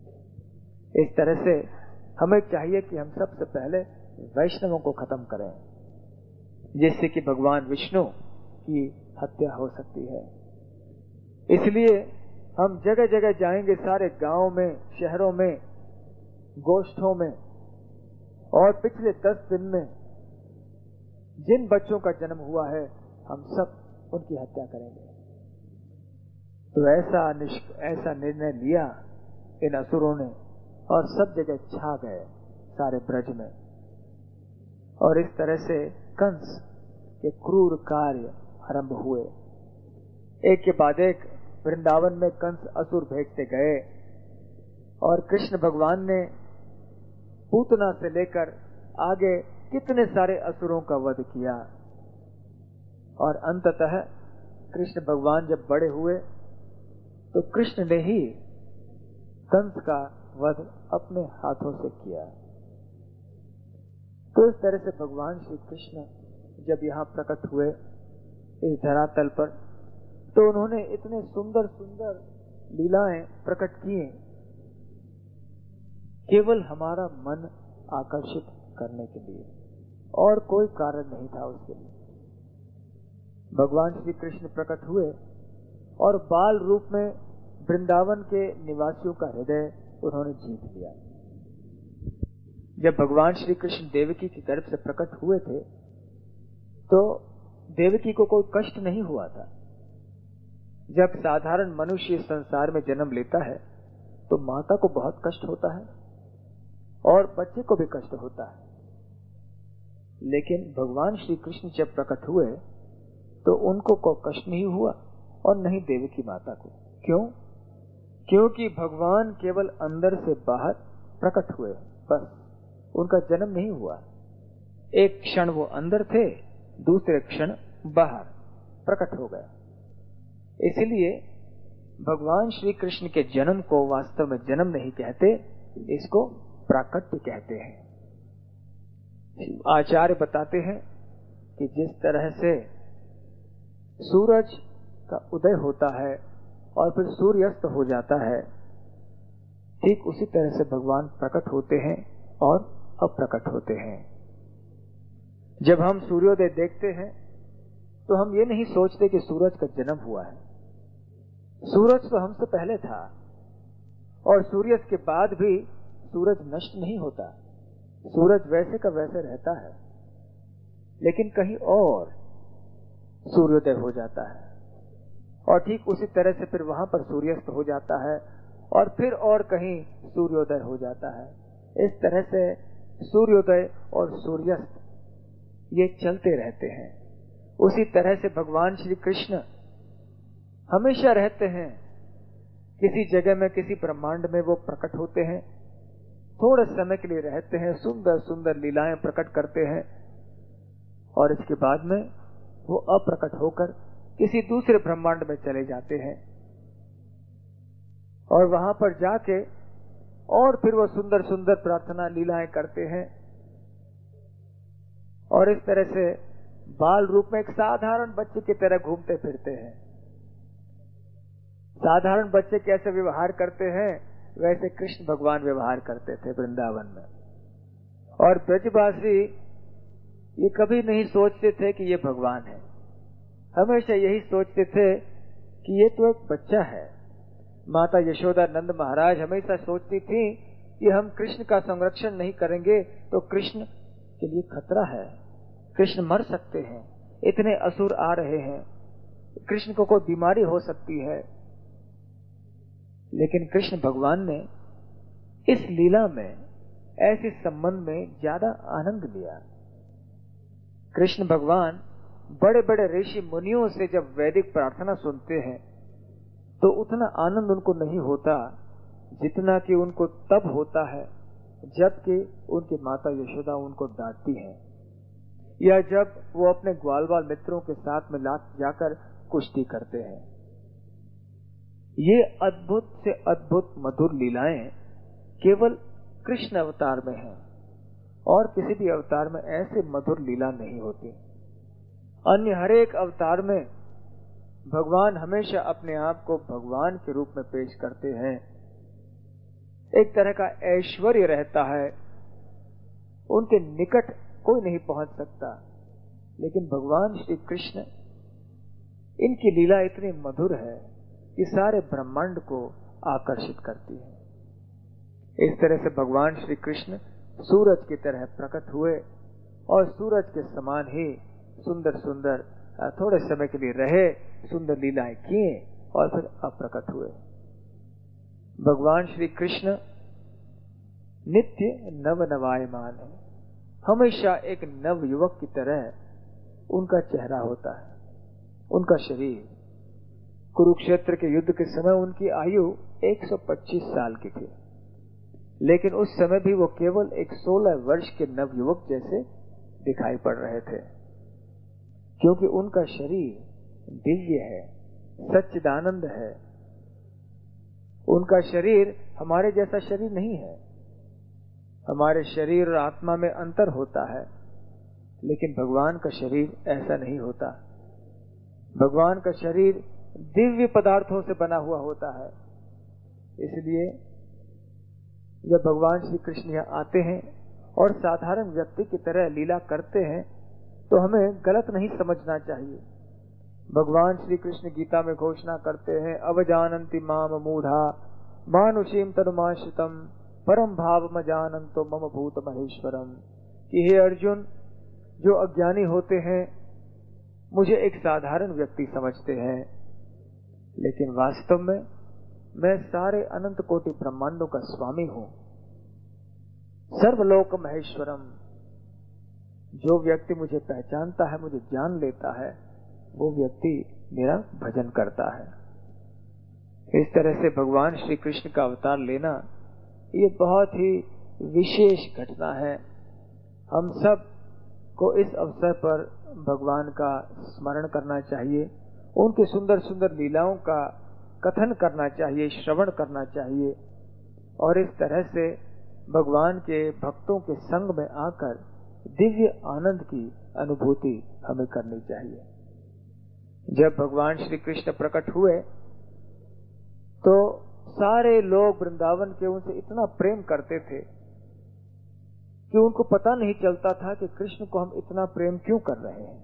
Speaker 1: इस तरह से हमें चाहिए कि हम सबसे पहले वैष्णवों को खत्म करें, जिससे कि भगवान विष्णु की हत्या हो सकती है। इसलिए हम जगह जगह जाएंगे, सारे गांवों में, शहरों में, गोष्ठों में, और पिछले दस दिन में जिन बच्चों का जन्म हुआ है हम सब उनकी हत्या करेंगे। तो ऐसा निष्क ऐसा निर्णय लिया इन असुरों ने, और सब जगह छा गए सारे ब्रज में। और इस तरह से कंस के क्रूर कार्य आरंभ हुए। एक के बाद एक वृंदावन में कंस असुर भेजते गए, और कृष्ण भगवान ने पूतना से लेकर आगे कितने सारे असुरों का वध किया। और अंततः कृष्ण भगवान जब बड़े हुए तो कृष्ण ने ही कंस का वध अपने हाथों से किया। तो इस तरह से भगवान श्री कृष्ण जब यहाँ प्रकट हुए इस धरातल पर, तो उन्होंने इतने सुंदर सुंदर लीलाएं प्रकट किए, केवल हमारा मन आकर्षित करने के लिए, और कोई कारण नहीं था उसके लिए। भगवान श्री कृष्ण प्रकट हुए और बाल रूप में वृंदावन के निवासियों का हृदय उन्होंने जीत लिया। जब भगवान श्री कृष्ण देवकी के गर्भ से प्रकट हुए थे तो देवकी को कोई कष्ट नहीं हुआ था। जब साधारण मनुष्य संसार में जन्म लेता है तो माता को बहुत कष्ट होता है और बच्चे को भी कष्ट होता है, लेकिन भगवान श्री कृष्ण जब प्रकट हुए तो उनको कोई कष्ट नहीं हुआ और नहीं देवकी माता को। क्यों? क्योंकि भगवान केवल अंदर से बाहर प्रकट हुए, बस उनका जन्म नहीं हुआ। एक क्षण वो अंदर थे, दूसरे क्षण बाहर प्रकट हो गए। इसलिए भगवान श्री कृष्ण के जन्म को वास्तव में जन्म नहीं कहते, इसको प्राकट्य कहते हैं। आचार्य बताते हैं कि जिस तरह से सूरज का उदय होता है और फिर सूर्यास्त हो जाता है, ठीक उसी तरह से भगवान प्रकट होते हैं और अप्रकट होते हैं। जब हम सूर्योदय देखते हैं तो हम ये नहीं सोचते कि सूरज का जन्म हुआ है। सूरज तो हमसे पहले था और सूर्यास्त के बाद भी सूरज नष्ट नहीं होता, सूरज वैसे का वैसे रहता है, लेकिन कहीं और सूर्योदय हो जाता है और ठीक उसी तरह से फिर वहां पर सूर्यास्त हो जाता है और फिर और कहीं सूर्योदय हो जाता है। इस तरह से सूर्योदय और सूर्यास्त ये चलते रहते हैं। उसी तरह से भगवान श्री कृष्ण हमेशा रहते हैं, किसी जगह में, किसी ब्रह्मांड में वो प्रकट होते हैं, थोड़े समय के लिए रहते हैं, सुंदर सुंदर लीलाएं प्रकट करते हैं और इसके बाद में वो अप्रकट होकर किसी दूसरे ब्रह्मांड में चले जाते हैं और वहां पर जाके और फिर वो सुंदर सुंदर प्रार्थना लीलाएं करते हैं और इस तरह से बाल रूप में एक साधारण बच्चे की तरह घूमते फिरते हैं। साधारण बच्चे कैसे व्यवहार करते हैं वैसे कृष्ण भगवान व्यवहार करते थे वृंदावन में। और ब्रजवासी ये कभी नहीं सोचते थे कि ये भगवान है, हमेशा यही सोचते थे कि ये तो एक बच्चा है। माता यशोदा नंद महाराज हमेशा सोचती थी कि हम कृष्ण का संरक्षण नहीं करेंगे तो कृष्ण के लिए खतरा है, कृष्ण मर सकते हैं, इतने असुर आ रहे हैं, कृष्ण को कोई बीमारी हो सकती है। लेकिन कृष्ण भगवान ने इस लीला में, ऐसे संबंध में ज्यादा आनंद लिया। कृष्ण भगवान बड़े बड़े ऋषि मुनियों से जब वैदिक प्रार्थना सुनते हैं तो उतना आनंद उनको नहीं होता जितना कि उनको तब होता है जबकि उनकी माता यशोदा उनको डांटती है या जब वो अपने ग्वाल बाल मित्रों के साथ में लात जाकर कुश्ती करते हैं। ये अद्भुत से अद्भुत मधुर लीलाएं केवल कृष्ण अवतार में हैं और किसी भी अवतार में ऐसे मधुर लीला नहीं होती। अन्य हर एक अवतार में भगवान हमेशा अपने आप को भगवान के रूप में पेश करते हैं, एक तरह का ऐश्वर्य रहता है, उनके निकट कोई नहीं पहुंच सकता। लेकिन भगवान श्री कृष्ण, इनकी लीला इतनी मधुर है कि सारे ब्रह्मांड को आकर्षित करती है। इस तरह से भगवान श्री कृष्ण सूरज की तरह प्रकट हुए और सूरज के समान ही सुंदर सुंदर थोड़े समय के लिए रहे, सुंदर लीलाएं किए और फिर अप्रकट हुए। भगवान श्री कृष्ण नित्य नव नवायमान है, हमेशा एक नव युवक की तरह उनका चेहरा होता है, उनका शरीर। कुरुक्षेत्र के युद्ध के समय उनकी आयु एक सौ पच्चीस साल की थी, लेकिन उस समय भी वो केवल एक सोलह वर्ष के नव युवक जैसे दिखाई पड़ रहे थे, क्योंकि उनका शरीर दिव्य है, सच्चिदानंद है। उनका शरीर हमारे जैसा शरीर नहीं है। हमारे शरीर और आत्मा में अंतर होता है, लेकिन भगवान का शरीर ऐसा नहीं होता। भगवान का शरीर दिव्य पदार्थों से बना हुआ होता है। इसलिए जब भगवान श्री कृष्ण यहाँ आते हैं और साधारण व्यक्ति की तरह लीला करते हैं, तो हमें गलत नहीं समझना चाहिए। भगवान श्री कृष्ण गीता में घोषणा करते हैं, अवजानन्ति माम मूढ़ा मानुषीम तनुमाश्रितम परम भाव म जानन्तो मम भूत महेश्वरम, कि हे अर्जुन, जो अज्ञानी होते हैं मुझे एक साधारण व्यक्ति समझते हैं, लेकिन वास्तव में मैं सारे अनंत कोटि ब्रह्मांडों का स्वामी हूं, सर्वलोक महेश्वरम। जो व्यक्ति मुझे पहचानता है, मुझे जान लेता है, वो व्यक्ति मेरा भजन करता है। इस तरह से भगवान श्री कृष्ण का अवतार लेना ये बहुत ही विशेष घटना है। हम सब को इस अवसर पर भगवान का स्मरण करना चाहिए, उनके सुंदर सुंदर लीलाओं का कथन करना चाहिए, श्रवण करना चाहिए, और इस तरह से भगवान के भक्तों के संग में आकर दिव्य आनंद की अनुभूति हमें करनी चाहिए। जब भगवान श्री कृष्ण प्रकट हुए तो सारे लोग वृंदावन के उनसे इतना प्रेम करते थे कि उनको पता नहीं चलता था कि कृष्ण को हम इतना प्रेम क्यों कर रहे हैं।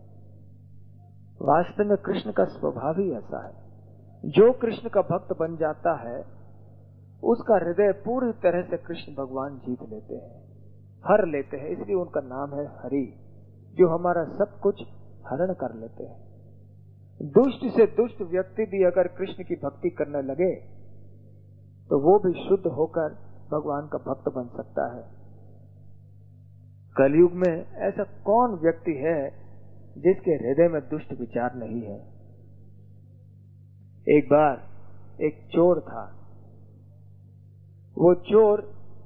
Speaker 1: वास्तव में कृष्ण का स्वभाव ही ऐसा है, जो कृष्ण का भक्त बन जाता है उसका हृदय पूरी तरह से कृष्ण भगवान जीत लेते हैं, हर लेते हैं। इसलिए उनका नाम है हरि, जो हमारा सब कुछ हरण कर लेते हैं। दुष्ट से दुष्ट व्यक्ति भी अगर कृष्ण की भक्ति करने लगे तो वो भी शुद्ध होकर भगवान का भक्त बन सकता है। कलयुग में ऐसा कौन व्यक्ति है जिसके हृदय में दुष्ट विचार नहीं है। एक बार एक चोर था। वो चोर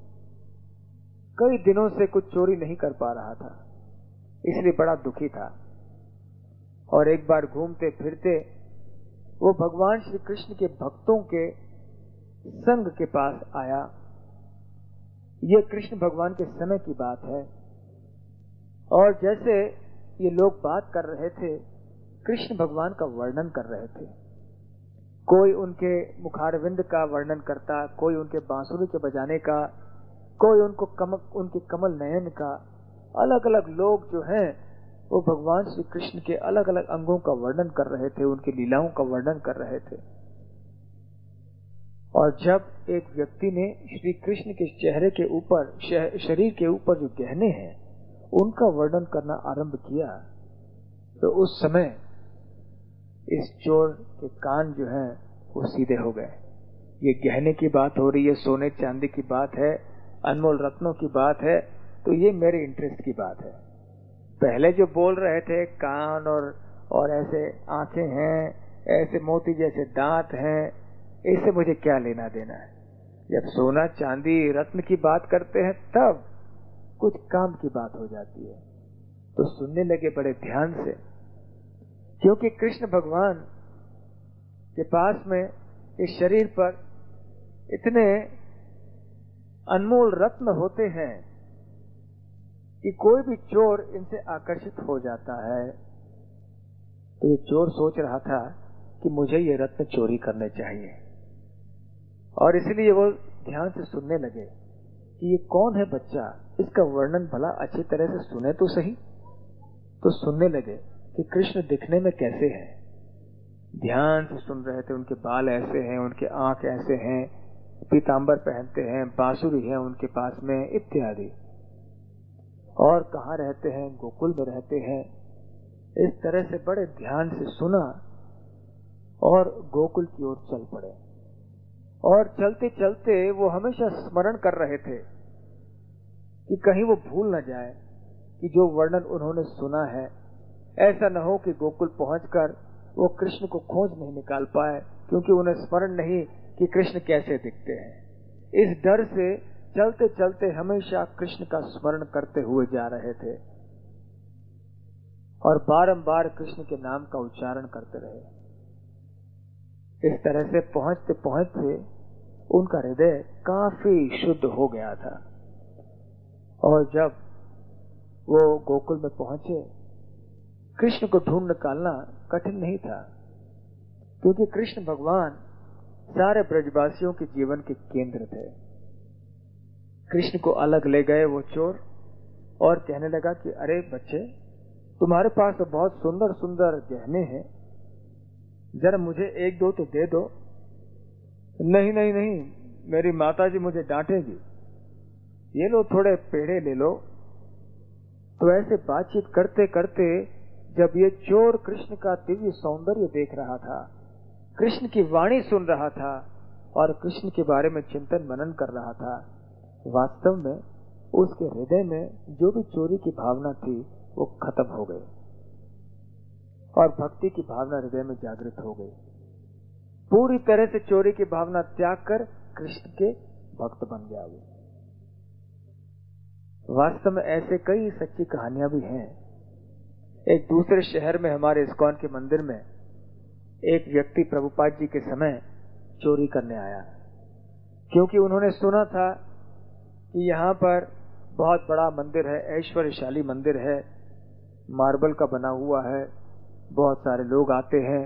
Speaker 1: कई दिनों से कुछ चोरी नहीं कर पा रहा था, इसलिए बड़ा दुखी था। और एक बार घूमते फिरते वो भगवान श्री कृष्ण के भक्तों के संग के पास आया। ये कृष्ण भगवान के समय की बात है, और जैसे ये लोग बात कर रहे थे, कृष्ण भगवान का वर्णन कर रहे थे। कोई उनके मुखारविंद का वर्णन करता, कोई उनके बांसुरी के बजाने का, कोई उनको कम, उनके कमल नयन का। अलग अलग लोग जो हैं वो भगवान श्री कृष्ण के अलग अलग अंगों का वर्णन कर रहे थे, उनकी लीलाओं का वर्णन कर रहे थे। और जब एक व्यक्ति ने श्री कृष्ण के चेहरे के ऊपर, शरीर के ऊपर जो गहने हैं उनका वर्णन करना आरंभ किया, तो उस समय इस चोर के कान जो हैं वो सीधे हो गए। ये गहने की बात हो रही है, सोने चांदी की बात है, अनमोल रत्नों की बात है, तो ये मेरे इंटरेस्ट की बात है। पहले जो बोल रहे थे कान और और ऐसे आंखें हैं, ऐसे मोती जैसे दांत हैं, इससे मुझे क्या लेना देना है। जब सोना चांदी रत्न की बात करते हैं तब कुछ काम की बात हो जाती है। तो सुनने लगे बड़े ध्यान से, क्योंकि कृष्ण भगवान के पास में इस शरीर पर इतने अनमोल रत्न होते हैं कि कोई भी चोर इनसे आकर्षित हो जाता है। तो ये चोर सोच रहा था कि मुझे ये रत्न चोरी करने चाहिए, और इसलिए वो ध्यान से सुनने लगे कि ये कौन है बच्चा, इसका वर्णन भला अच्छी तरह से सुने तो सही। तो सुनने लगे कि कृष्ण दिखने में कैसे हैं। ध्यान से सुन रहे थे, उनके बाल ऐसे हैं, उनके आंख ऐसे हैं, पीतांबर पहनते हैं, बांसुरी है उनके पास में इत्यादि। और कहाँ रहते हैं, गोकुल में रहते हैं। इस तरह से बड़े ध्यान से सुना और गोकुल की ओर चल पड़े। और चलते चलते वो हमेशा स्मरण कर रहे थे कि कहीं वो भूल न जाए कि जो वर्णन उन्होंने सुना है, ऐसा न हो कि गोकुल पहुंचकर वो कृष्ण को खोज नहीं निकाल पाए, क्योंकि उन्हें स्मरण नहीं कि कृष्ण कैसे दिखते हैं। इस डर से चलते चलते हमेशा कृष्ण का स्मरण करते हुए जा रहे थे और बारंबार कृष्ण के नाम का उच्चारण करते रहे। इस तरह से पहुंचते पहुंचते उनका हृदय काफी शुद्ध हो गया था। और जब वो गोकुल में पहुंचे, कृष्ण को ढूंढ निकालना कठिन नहीं था, क्योंकि कृष्ण भगवान सारे ब्रजवासियों के जीवन के केंद्र थे। कृष्ण को अलग ले गए वो चोर और कहने लगा कि अरे बच्चे, तुम्हारे पास तो बहुत सुंदर सुंदर गहने हैं, जरा मुझे एक दो तो दे दो। नहीं नहीं नहीं, मेरी माताजी मुझे डांटेगी। ये लो, थोड़े पेड़े ले लो। तो ऐसे बातचीत करते करते जब ये चोर कृष्ण का दिव्य सौंदर्य देख रहा था, कृष्ण की वाणी सुन रहा था और कृष्ण के बारे में चिंतन मनन कर रहा था, वास्तव में उसके हृदय में जो भी चोरी की भावना थी वो खत्म हो गई और भक्ति की भावना हृदय में जागृत हो गई। पूरी तरह से चोरी की भावना त्याग कर कृष्ण के भक्त बन गया वो। वास्तव में ऐसे कई सच्ची कहानियां भी हैं। एक दूसरे शहर में हमारे इस्कॉन के मंदिर में एक व्यक्ति प्रभुपाद जी के समय चोरी करने आया, क्योंकि उन्होंने सुना था कि यहाँ पर बहुत बड़ा मंदिर है, ऐश्वर्यशाली मंदिर है, मार्बल का बना हुआ है, बहुत सारे लोग आते हैं।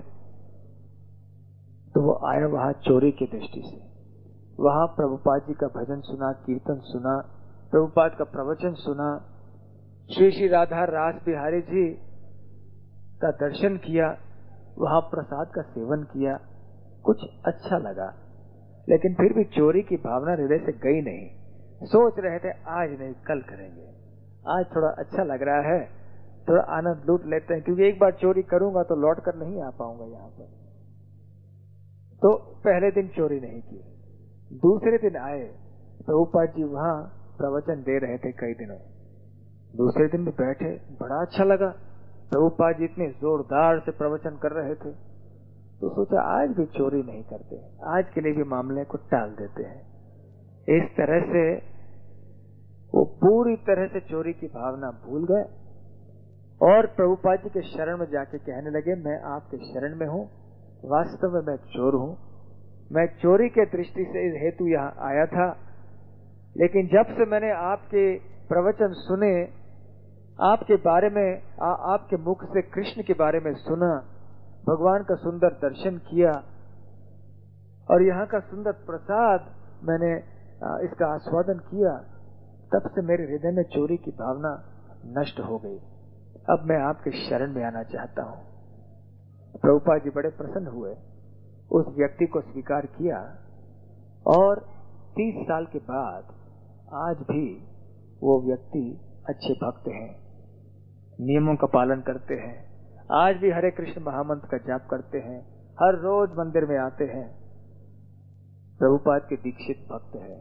Speaker 1: तो वो आया वहां चोरी की दृष्टि से। वहां प्रभुपाद जी का भजन सुना, कीर्तन सुना, प्रभुपाद का प्रवचन सुना, श्री श्री राधा रास बिहारी जी का दर्शन किया, वहां प्रसाद का सेवन किया, कुछ अच्छा लगा। लेकिन फिर भी चोरी की भावना हृदय से गई नहीं। सोच रहे थे आज नहीं कल करेंगे, आज थोड़ा अच्छा लग रहा है, थोड़ा आनंद लूट लेते हैं, क्योंकि एक बार चोरी करूंगा तो लौट कर नहीं आ पाऊंगा यहाँ पर। तो पहले दिन चोरी नहीं की। दूसरे दिन आए, प्रभुपाद जी वहां प्रवचन दे रहे थे कई दिनों। दूसरे दिन भी बैठे, बड़ा अच्छा लगा, प्रभुपाद जी इतने जोरदार से प्रवचन कर रहे थे। तो सोचा आज भी चोरी नहीं करते, आज के लिए भी मामले को टाल देते हैं। इस तरह से वो पूरी तरह से चोरी की भावना भूल गए और प्रभुपाद जी के शरण में जाके कहने लगे, मैं आपके शरण में हूँ, वास्तव में मैं चोर हूँ, मैं चोरी के दृष्टि से इस हेतु यहाँ आया था, लेकिन जब से मैंने आपके प्रवचन सुने, आपके बारे में आ, आपके मुख से कृष्ण के बारे में सुना, भगवान का सुंदर दर्शन किया और यहाँ का सुंदर प्रसाद मैंने आ, इसका आस्वादन किया, तब से मेरे हृदय में चोरी की भावना नष्ट हो गई। अब मैं आपके शरण में आना चाहता हूँ। प्रभुपाद जी बड़े प्रसन्न हुए, उस व्यक्ति को स्वीकार किया और तीस साल के बाद आज भी वो व्यक्ति अच्छे भक्त हैं, नियमों का पालन करते हैं, आज भी हरे कृष्ण महामंत्र का जाप करते हैं, हर रोज मंदिर में आते हैं, प्रभुपाद के दीक्षित भक्त हैं।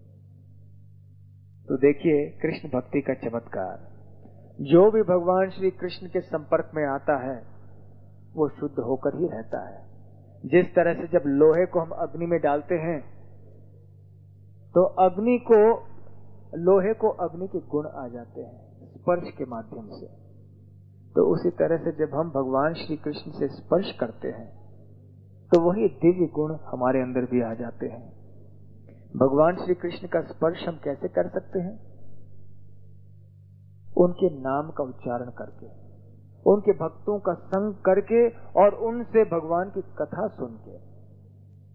Speaker 1: तो देखिए कृष्ण भक्ति का चमत्कार, जो भी भगवान श्री कृष्ण के संपर्क में आता है वो शुद्ध होकर ही रहता है। जिस तरह से जब लोहे को हम अग्नि में डालते हैं तो अग्नि को लोहे को अग्नि के गुण आ जाते हैं स्पर्श के माध्यम से, तो उसी तरह से जब हम भगवान श्री कृष्ण से स्पर्श करते हैं तो वही दिव्य गुण हमारे अंदर भी आ जाते हैं। भगवान श्री कृष्ण का स्पर्श हम कैसे कर सकते हैं? उनके नाम का उच्चारण करके, उनके भक्तों का संग करके और उनसे भगवान की कथा सुन के।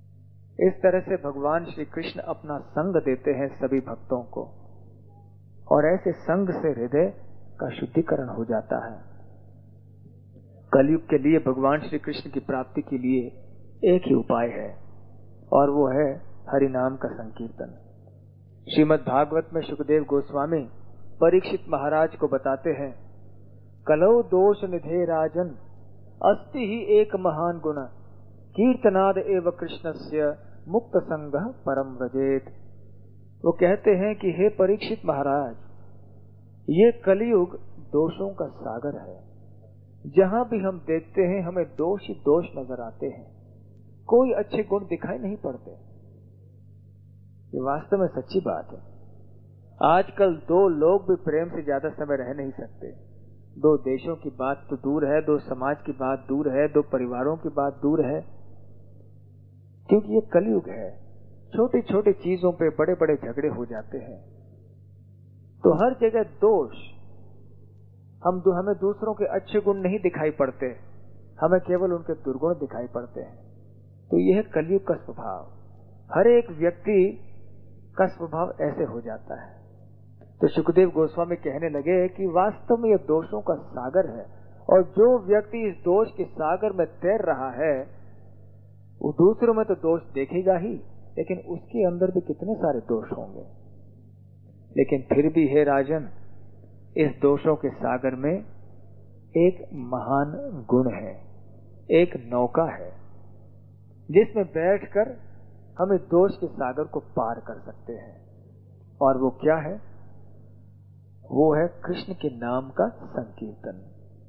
Speaker 1: इस तरह से भगवान श्री कृष्ण अपना संग देते हैं सभी भक्तों को, और ऐसे संग से हृदय का शुद्धिकरण हो जाता है। कलयुग के लिए भगवान श्री कृष्ण की प्राप्ति के लिए एक ही उपाय है, और वो है हरि नाम का संकीर्तन। श्रीमद् भागवत में सुखदेव गोस्वामी परीक्षित महाराज को बताते हैं, कलौ दोष निधे राजन अस्ति ही एक महान गुण, कीर्तनाद एव कृष्णस्य मुक्त संगः परम व्रजेत। वो कहते हैं कि हे परीक्षित महाराज, ये कलयुग दोषों का सागर है। जहां भी हम देखते हैं हमें दोष ही दोष नजर आते हैं, कोई अच्छे गुण दिखाई नहीं पड़ते। ये वास्तव में सच्ची बात है। आजकल दो लोग भी प्रेम से ज्यादा समय रह नहीं सकते। दो देशों की बात तो दूर है, दो समाज की बात दूर है, दो परिवारों की बात दूर है, क्योंकि ये कलयुग है। छोटी छोटी चीजों पे बड़े बड़े झगड़े हो जाते हैं। तो हर जगह दोष, हम दो, हमें दूसरों के अच्छे गुण नहीं दिखाई पड़ते, हमें केवल उनके दुर्गुण दिखाई पड़ते हैं। तो यह है कलयुग का स्वभाव। हर एक व्यक्ति का स्वभाव ऐसे हो जाता है। तो सुखदेव गोस्वामी कहने लगे कि वास्तव में यह दोषों का सागर है, और जो व्यक्ति इस दोष के सागर में तैर रहा है वो दूसरों में तो दोष देखेगा ही, लेकिन उसके अंदर भी कितने सारे दोष होंगे। लेकिन फिर भी हे राजन, इस दोषों के सागर में एक महान गुण है, एक नौका है जिसमें बैठकर हम इस दोष के सागर को पार कर सकते हैं। और वो क्या है? वो है कृष्ण के नाम का संकीर्तन।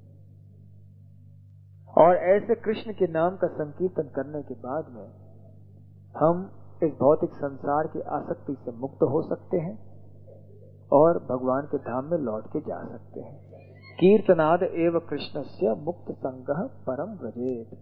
Speaker 1: और ऐसे कृष्ण के नाम का संकीर्तन करने के बाद में हम इस भौतिक संसार की आसक्ति से मुक्त हो सकते हैं और भगवान के धाम में लौट के जा सकते हैं। कीर्तनाद एव कृष्णस्य मुक्त संगः परम व्रजेत।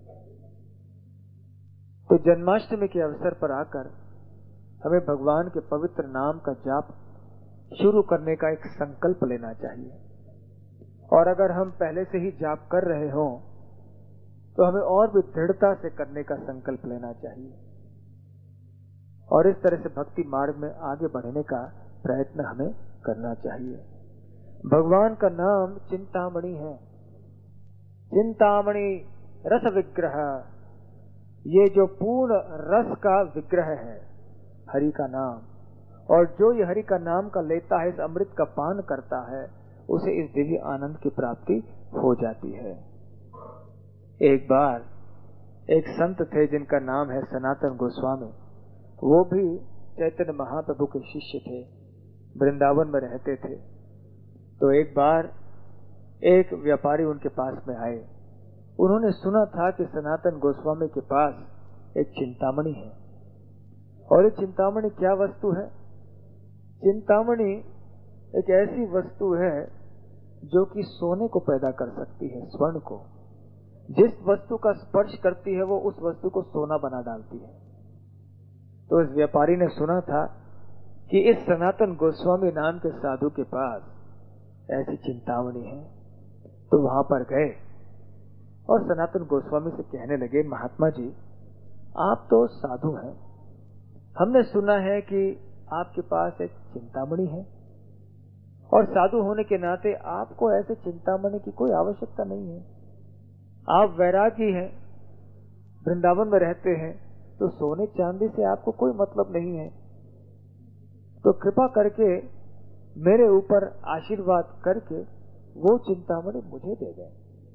Speaker 1: तो जन्माष्टमी के अवसर पर आकर हमें भगवान के पवित्र नाम का जाप शुरू करने का एक संकल्प लेना चाहिए। और अगर हम पहले से ही जाप कर रहे हों तो हमें और भी दृढ़ता से करने का संकल्प लेना चाहिए, और इस तरह से भक्ति मार्ग में आगे बढ़ने का प्रयत्न हमें करना चाहिए। भगवान का नाम चिंतामणि है। चिंतामणि रस विग्रह, ये जो पूर्ण रस का विग्रह है हरि का नाम, और जो ये हरि का नाम का लेता है, इस अमृत का पान करता है, उसे इस दिव्य आनंद की प्राप्ति हो जाती है। एक बार एक संत थे जिनका नाम है सनातन गोस्वामी। वो भी चैतन्य महाप्रभु के शिष्य थे, वृंदावन में रहते थे। तो एक बार एक व्यापारी उनके पास में आए। उन्होंने सुना था कि सनातन गोस्वामी के पास एक चिंतामणि है। और ये चिंतामणि क्या वस्तु है? चिंतामणि एक ऐसी वस्तु है जो कि सोने को पैदा कर सकती है, स्वर्ण को। जिस वस्तु का स्पर्श करती है वो उस वस्तु को सोना बना डालती है। तो इस व्यापारी ने सुना था कि इस सनातन गोस्वामी नाम के साधु के पास ऐसी चिंतामणि है। तो वहां पर गए और सनातन गोस्वामी से कहने लगे, महात्मा जी, आप तो साधु हैं, हमने सुना है कि आपके पास एक चिंतामणि है, और साधु होने के नाते आपको ऐसे चिंतामणि की कोई आवश्यकता नहीं है। आप वैरागी हैं, वृंदावन में रहते हैं, तो सोने चांदी से आपको कोई मतलब नहीं है। तो कृपा करके मेरे ऊपर आशीर्वाद करके वो चिंतामणि मुझे दे दें।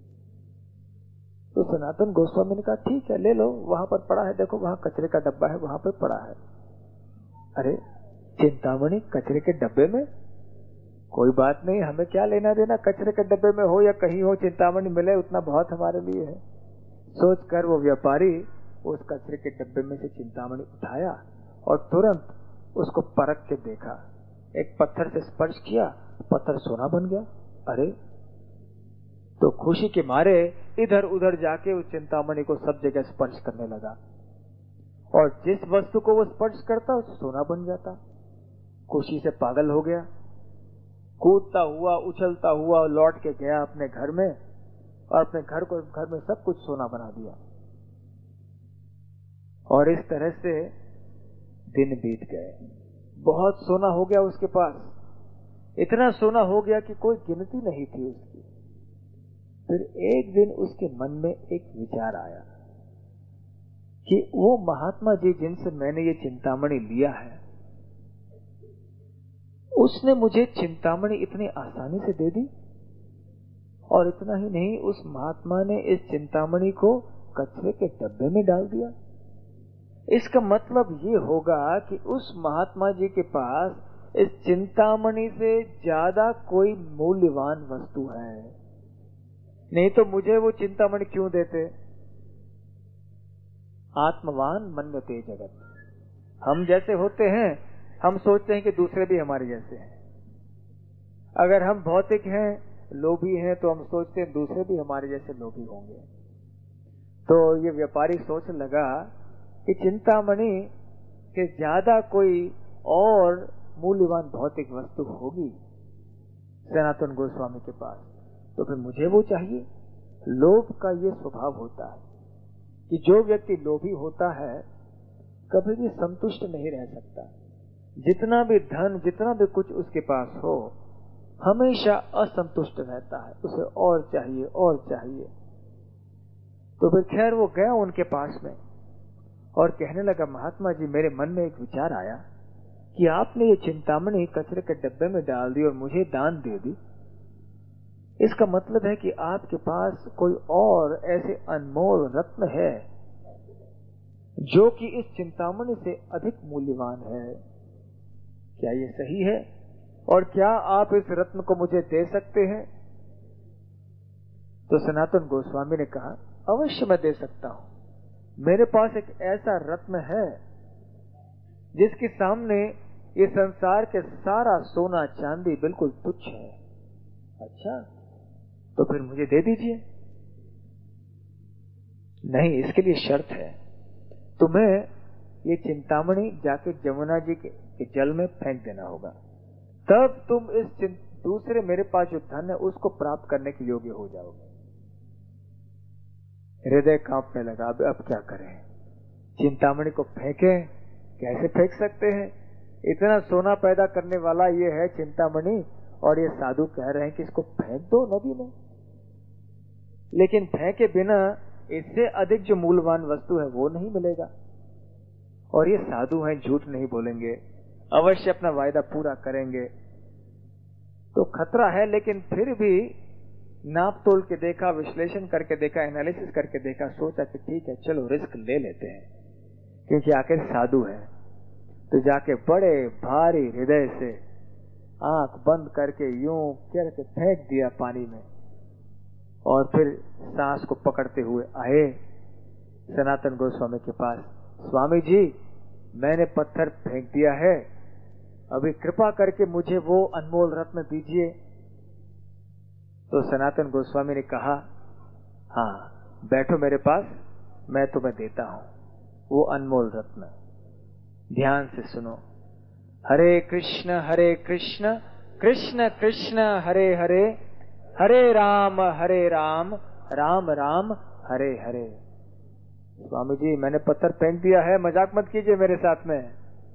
Speaker 1: तो सनातन गोस्वामी ने कहा, ठीक है, ले लो, वहां पर पड़ा है, देखो वहां कचरे का डब्बा है, वहां पर पड़ा है। अरे, चिंतामणि कचरे के डब्बे में? कोई बात नहीं, हमें क्या लेना देना, कचरे के डब्बे में हो या कहीं हो, चिंतामणि मिले उतना बहुत हमारे लिए है। सोचकर वो व्यापारी उस कचरे के डब्बे में से चिंतामणि उठाया और तुरंत उसको परख के देखा। एक पत्थर से स्पर्श किया, पत्थर सोना बन गया। अरे, तो खुशी के मारे इधर उधर जाके उस चिंतामणि को सब जगह स्पर्श करने लगा, और जिस वस्तु को वो स्पर्श करता उस सोना बन जाता। खुशी से पागल हो गया, कूदता हुआ उछलता हुआ लौट के गया अपने घर में, और अपने घर को घर में सब कुछ सोना बना दिया। और इस तरह से दिन बीत गए। बहुत सोना हो गया उसके पास, इतना सोना हो गया कि कोई गिनती नहीं थी उसकी। फिर एक दिन उसके मन में एक विचार आया कि वो महात्मा जी जिनसे मैंने ये चिंतामणि लिया है, उसने मुझे चिंतामणि इतनी आसानी से दे दी। और इतना ही नहीं, उस महात्मा ने इस चिंतामणि को कचरे के डब्बे में डाल दिया। इसका मतलब ये होगा कि उस महात्मा जी के पास इस चिंतामणि से ज्यादा कोई मूल्यवान वस्तु है। नहीं तो मुझे वो चिंतामणि क्यों देते। आत्मवान मन्यते जगत। हम जैसे होते हैं, हम सोचते हैं कि दूसरे भी हमारे जैसे हैं। अगर हम भौतिक हैं, लोभी हैं, तो हम सोचते हैं दूसरे भी हमारे जैसे लोभी होंगे। तो ये व्यापारी सोचने लगा कि चिंतामणि के ज्यादा कोई और मूल्यवान भौतिक वस्तु होगी सनातन गोस्वामी के पास, तो फिर मुझे वो चाहिए। लोभ का ये स्वभाव होता है कि जो व्यक्ति लोभी होता है कभी भी संतुष्ट नहीं रह सकता। जितना भी धन, जितना भी कुछ उसके पास हो, हमेशा असंतुष्ट रहता है, उसे और चाहिए और चाहिए। तो फिर खैर वो गया उनके पास में और कहने लगा, महात्मा जी मेरे मन में एक विचार आया कि आपने ये चिंतामणि कचरे के डब्बे में डाल दी और मुझे दान दे दी। इसका मतलब है कि आपके पास कोई और ऐसे अनमोल रत्न है जो कि इस चिंतामणि से अधिक मूल्यवान है। क्या ये सही है? और क्या आप इस रत्न को मुझे दे सकते हैं? तो सनातन गोस्वामी ने कहा, अवश्य मैं दे सकता हूं। मेरे पास एक ऐसा रत्न है जिसके सामने ये संसार के सारा सोना चांदी बिल्कुल तुच्छ है। अच्छा, तो फिर मुझे दे दीजिए। नहीं, इसके लिए शर्त है, तुम्हें ये चिंतामणि जाके जमुना जी के, के जल में फेंक देना होगा, तब तुम इस दूसरे मेरे पास जो धन है उसको प्राप्त करने के योग्य हो जाओगे। हृदय कांपने लगा। अब अब क्या करें? चिंतामणि को फेंके? कैसे फेंक सकते हैं? इतना सोना पैदा करने वाला ये है चिंतामणि, और ये साधु कह रहे हैं कि इसको फेंक दो नदी में। लेकिन फेंके बिना इससे अधिक जो मूल्यवान वस्तु है वो नहीं मिलेगा। और ये साधु हैं, झूठ नहीं बोलेंगे, अवश्य अपना वायदा पूरा करेंगे। तो खतरा है, लेकिन फिर भी नाप तोल के देखा, विश्लेषण करके देखा, एनालिसिस करके देखा, सोचा कि ठीक है चलो रिस्क ले लेते हैं, क्योंकि आखिर साधु है। तो जाके बड़े भारी हृदय से आंख बंद करके यूं करके फेंक दिया पानी में, और फिर सांस को पकड़ते हुए आए सनातन गोस्वामी के पास। स्वामी जी, मैंने पत्थर फेंक दिया है, अभी कृपा करके मुझे वो अनमोल रत्न दीजिए। तो सनातन गोस्वामी ने कहा, हाँ बैठो मेरे पास, मैं तुम्हें देता हूं वो अनमोल रत्न। ध्यान से सुनो। हरे कृष्ण हरे कृष्ण कृष्ण कृष्ण हरे हरे, हरे राम हरे राम राम राम हरे हरे। स्वामी जी, मैंने पत्थर फेंक दिया है, मजाक मत कीजिए मेरे साथ में।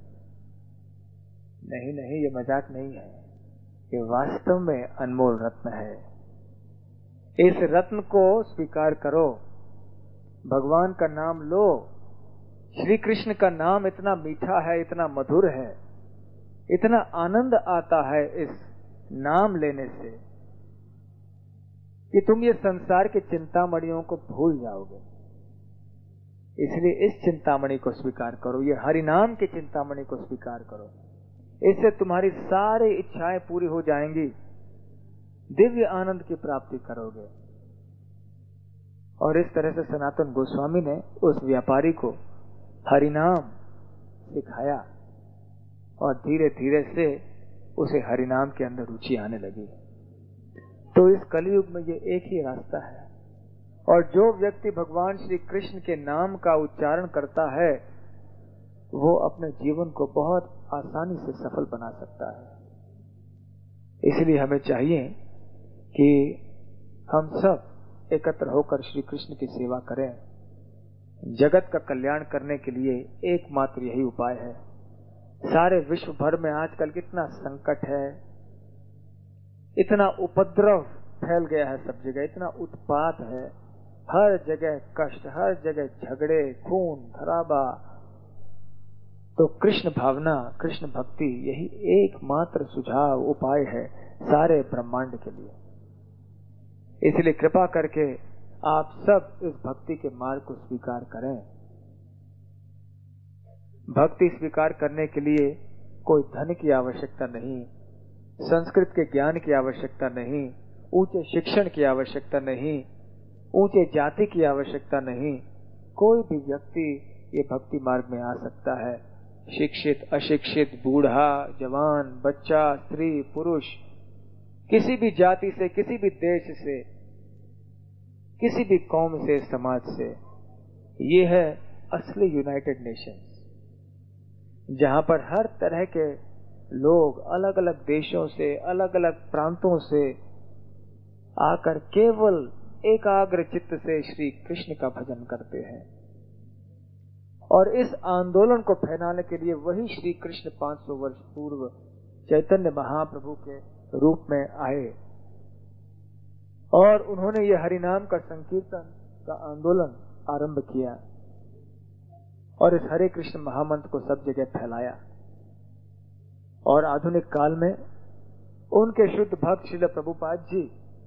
Speaker 1: नहीं नहीं, ये मजाक नहीं है, ये वास्तव में अनमोल रत्न है। इस रत्न को स्वीकार करो, भगवान का नाम लो। श्री कृष्ण का नाम इतना मीठा है, इतना मधुर है, इतना आनंद आता है इस नाम लेने से कि तुम ये संसार के चिंतामणियों को भूल जाओगे। इसलिए इस चिंतामणि को स्वीकार करो, ये हरिनाम की चिंतामणि को स्वीकार करो। इससे तुम्हारी सारी इच्छाएं पूरी हो जाएंगी, दिव्य आनंद की प्राप्ति करोगे। और इस तरह से सनातन गोस्वामी ने उस व्यापारी को हरिनाम सिखाया, और धीरे धीरे से उसे हरिनाम के अंदर रुचि आने लगी। तो इस कलयुग में ये एक ही रास्ता है, और जो व्यक्ति भगवान श्री कृष्ण के नाम का उच्चारण करता है वो अपने जीवन को बहुत आसानी से सफल बना सकता है। इसलिए हमें चाहिए कि हम सब एकत्र होकर श्री कृष्ण की सेवा करें, जगत का कल्याण करने के लिए एकमात्र यही उपाय है। सारे विश्व भर में आजकल कितना संकट है, इतना उपद्रव फैल गया है सब जगह, इतना उत्पात है, हर जगह कष्ट, हर जगह झगड़े, खून खराबा। तो कृष्ण भावना, कृष्ण भक्ति यही एकमात्र सुझाव, उपाय है सारे ब्रह्मांड के लिए। इसलिए कृपा करके आप सब इस भक्ति के मार्ग को स्वीकार करें। भक्ति स्वीकार करने के लिए कोई धन की आवश्यकता नहीं, संस्कृत के ज्ञान की आवश्यकता नहीं, ऊंचे शिक्षण की आवश्यकता नहीं, ऊंचे जाति की आवश्यकता नहीं। कोई भी व्यक्ति ये भक्ति मार्ग में आ सकता है। शिक्षित, अशिक्षित, बूढ़ा, जवान, बच्चा, स्त्री, पुरुष, किसी भी जाति से, किसी भी देश से, किसी भी कौम से, समाज से। ये है असली यूनाइटेड नेशंस, जहां पर हर तरह के लोग अलग अलग देशों से, अलग अलग प्रांतों से आकर केवल एकाग्र चित्त से श्री कृष्ण का भजन करते हैं। और इस आंदोलन को फैलाने के लिए वही श्री कृष्ण पांच सौ वर्ष पूर्व चैतन्य महाप्रभु के रूप में आए और उन्होंने ये हरिनाम का संकीर्तन का आंदोलन आरंभ किया और इस हरे कृष्ण महामंत्र को सब जगह फैलाया। और आधुनिक काल में उनके शुद्ध भक्त श्रील प्रभुपाद जी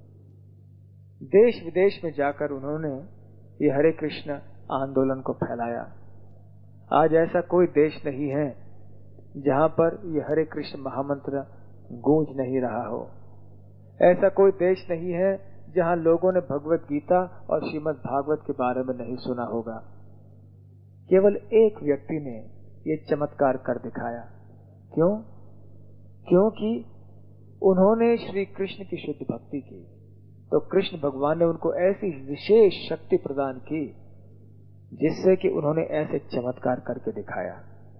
Speaker 1: देश विदेश में जाकर उन्होंने ये हरे कृष्ण आंदोलन को फैलाया। आज ऐसा कोई देश नहीं है जहां पर ये हरे कृष्ण महामंत्र गूंज नहीं रहा हो। ऐसा कोई देश नहीं है जहां लोगों ने भगवत गीता और श्रीमद् भागवत के बारे में नहीं सुना होगा। केवल एक व्यक्ति ने ये चमत्कार कर दिखाया। क्यों? क्योंकि उन्होंने श्री कृष्ण की शुद्ध भक्ति की, तो कृष्ण भगवान ने उनको ऐसी विशेष शक्ति प्रदान की जिससे कि उन्होंने ऐसे चमत्कार करके दिखाया।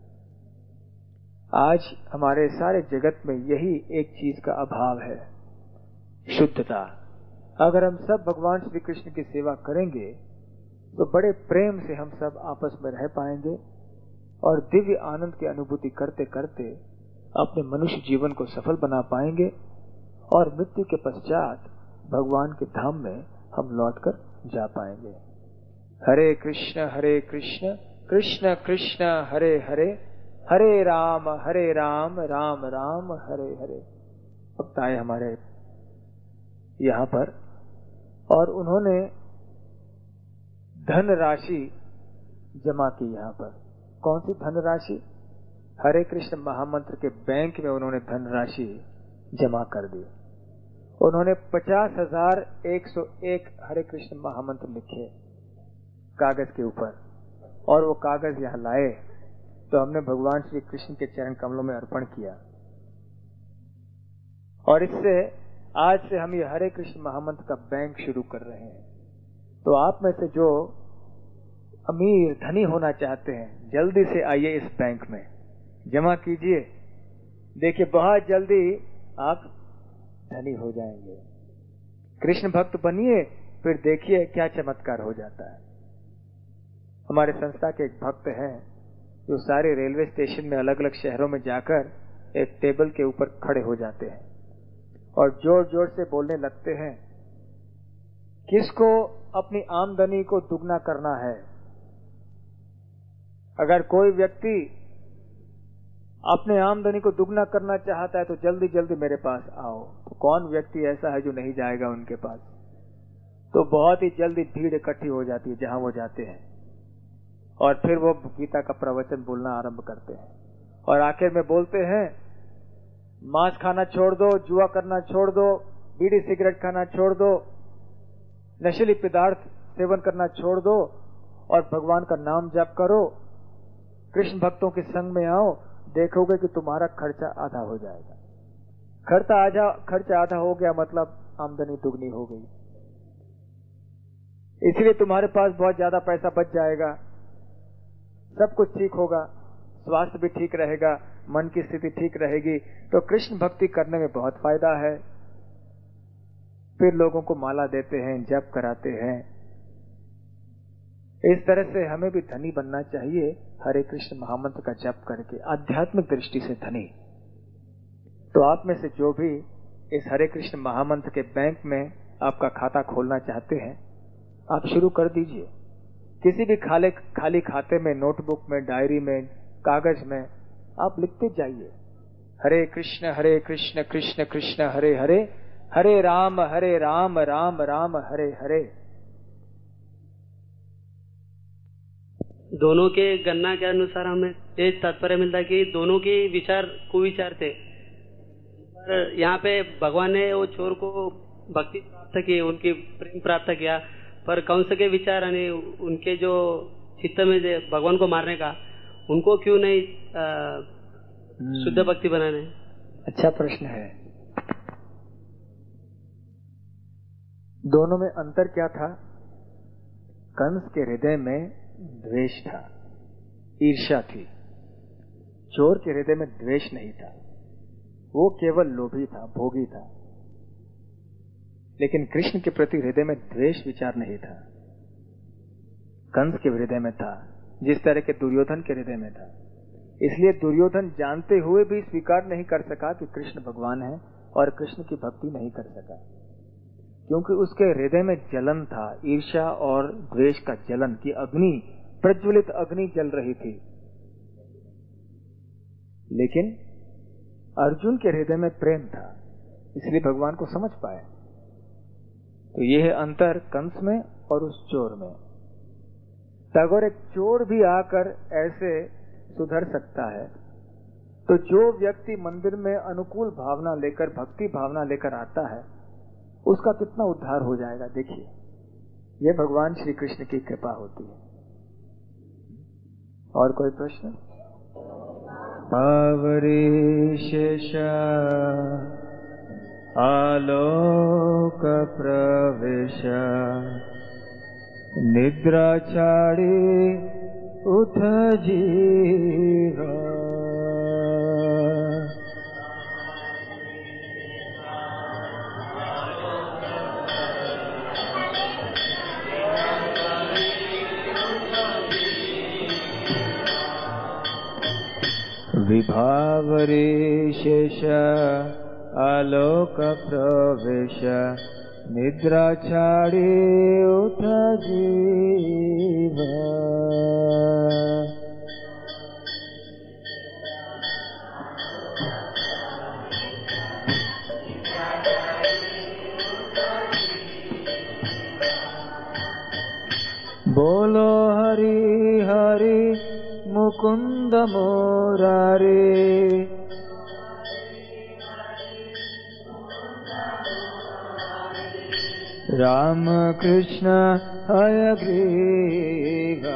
Speaker 1: आज हमारे सारे जगत में यही एक चीज का अभाव है, शुद्धता। अगर हम सब भगवान श्री कृष्ण की सेवा करेंगे तो बड़े प्रेम से हम सब आपस में रह पाएंगे और दिव्य आनंद की अनुभूति करते करते अपने मनुष्य जीवन को सफल बना पाएंगे और मृत्यु के पश्चात भगवान के धाम में हम लौटकर जा पाएंगे। हरे कृष्ण हरे कृष्ण कृष्ण कृष्ण हरे हरे, हरे राम हरे राम राम राम हरे हरे। भक्त आए हमारे यहाँ पर और उन्होंने धन राशि जमा की। यहाँ पर कौन सी धन राशि? हरे कृष्ण महामंत्र के बैंक में उन्होंने धन राशि जमा कर दी। उन्होंने पचास हजार एक सौ एक हरे कृष्ण महामंत्र लिखे कागज के ऊपर और वो कागज यहाँ लाए तो हमने भगवान श्री कृष्ण के चरण कमलों में अर्पण किया। और इससे आज से हम ये हरे कृष्ण महामंत्र का बैंक शुरू कर रहे हैं। तो आप में से जो अमीर धनी होना चाहते हैं जल्दी से आइए इस बैंक में जमा कीजिए। देखिए बहुत जल्दी आप धनी हो जाएंगे। कृष्ण भक्त बनिए, फिर देखिए क्या चमत्कार हो जाता है। हमारे संस्था के एक भक्त हैं जो सारे रेलवे स्टेशन में अलग अलग शहरों में जाकर एक टेबल के ऊपर खड़े हो जाते हैं और जोर जोर से बोलने लगते हैं, किसको अपनी आमदनी को दुगना करना है? अगर कोई व्यक्ति अपने आमदनी को दुगना करना चाहता है तो जल्दी जल्दी मेरे पास आओ। तो कौन व्यक्ति ऐसा है जो नहीं जाएगा उनके पास? तो बहुत ही जल्दी भीड़ इकट्ठी हो जाती है जहां वो जाते हैं और फिर वो गीता का प्रवचन बोलना आरंभ करते हैं और आखिर में बोलते हैं, मांस खाना छोड़ दो, जुआ करना छोड़ दो, बीड़ी सिगरेट खाना छोड़ दो, नशीली पदार्थ सेवन करना छोड़ दो और भगवान का नाम जप करो, कृष्ण भक्तों के संग में आओ, देखोगे कि तुम्हारा खर्चा आधा हो जाएगा। खर्चा आधा खर्चा आधा हो गया मतलब आमदनी दुगनी हो गई। इसलिए तुम्हारे पास बहुत ज्यादा पैसा बच जाएगा, सब कुछ ठीक होगा, स्वास्थ्य भी ठीक रहेगा, मन की स्थिति ठीक रहेगी। तो कृष्ण भक्ति करने में बहुत फायदा है। फिर लोगों को माला देते हैं, जप कराते हैं। इस तरह से हमें भी धनी बनना चाहिए, हरे कृष्ण महामंत्र का जप करके, आध्यात्मिक दृष्टि से धनी। तो आप में से जो भी इस हरे कृष्ण महामंत्र के बैंक में आपका खाता खोलना चाहते हैं, आप शुरू कर दीजिए। किसी भी खाली खाली खाते में, नोटबुक में, डायरी में, कागज में आप लिखते जाइए, हरे कृष्ण हरे कृष्ण कृष्ण कृष्ण हरे हरे, हरे राम हरे राम राम राम हरे हरे।
Speaker 2: दोनों के गणना के अनुसार हमें ये तात्पर्य मिलता है कि दोनों के विचार कुविचार थे, पर यहाँ पे भगवान ने वो चोर को भक्ति प्राप्त की, उनकी प्रेम प्राप्त किया, पर कंस के विचार यानी उनके जो चित्त में भगवान को मारने का, उनको क्यों नहीं शुद्ध भक्ति बनाने?
Speaker 1: अच्छा प्रश्न है। दोनों में अंतर क्या था? कंस के हृदय में द्वेष था, ईर्ष्या थी। चोर के हृदय में द्वेष नहीं था, वो केवल लोभी था, भोगी था। लेकिन कृष्ण के प्रति हृदय में द्वेष विचार नहीं था। कंस के हृदय में था, जिस तरह के दुर्योधन के हृदय में था। इसलिए दुर्योधन जानते हुए भी स्वीकार नहीं कर सका कि कृष्ण भगवान है, और कृष्ण की भक्ति नहीं कर सका, क्योंकि उसके हृदय में जलन था, ईर्ष्या और द्वेष का जलन की अग्नि, प्रज्वलित अग्नि जल रही थी। लेकिन अर्जुन के हृदय में प्रेम था, इसलिए भगवान को समझ पाए। तो यह है अंतर कंस में और उस चोर में। अगर एक चोर भी आकर ऐसे सुधर सकता है, तो जो व्यक्ति मंदिर में अनुकूल भावना लेकर, भक्ति भावना लेकर आता है, उसका कितना उद्धार हो जाएगा। देखिए, यह भगवान श्री कृष्ण की कृपा होती है। और कोई प्रश्न? आवरीशेष आलोक प्रवेश निद्रा छाड़ी उठ जीवा विभावरेशेष आलोक प्रवेश निद्रा छाड़ी उठ जीवा बोलो हरि हरि मुकुंद मुरारी राम कृष्ण हयग्रीवा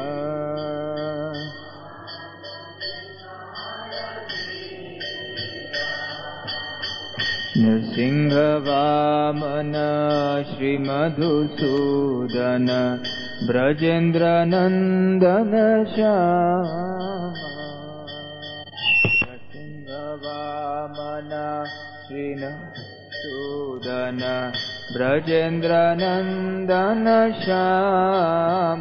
Speaker 1: नृसिंह वामन श्री मधुसूदन ब्रजेंद्र नंदन श्याम नृसिंह वामन श्री मधुसूदन ब्रजेंद्र नंदन श्याम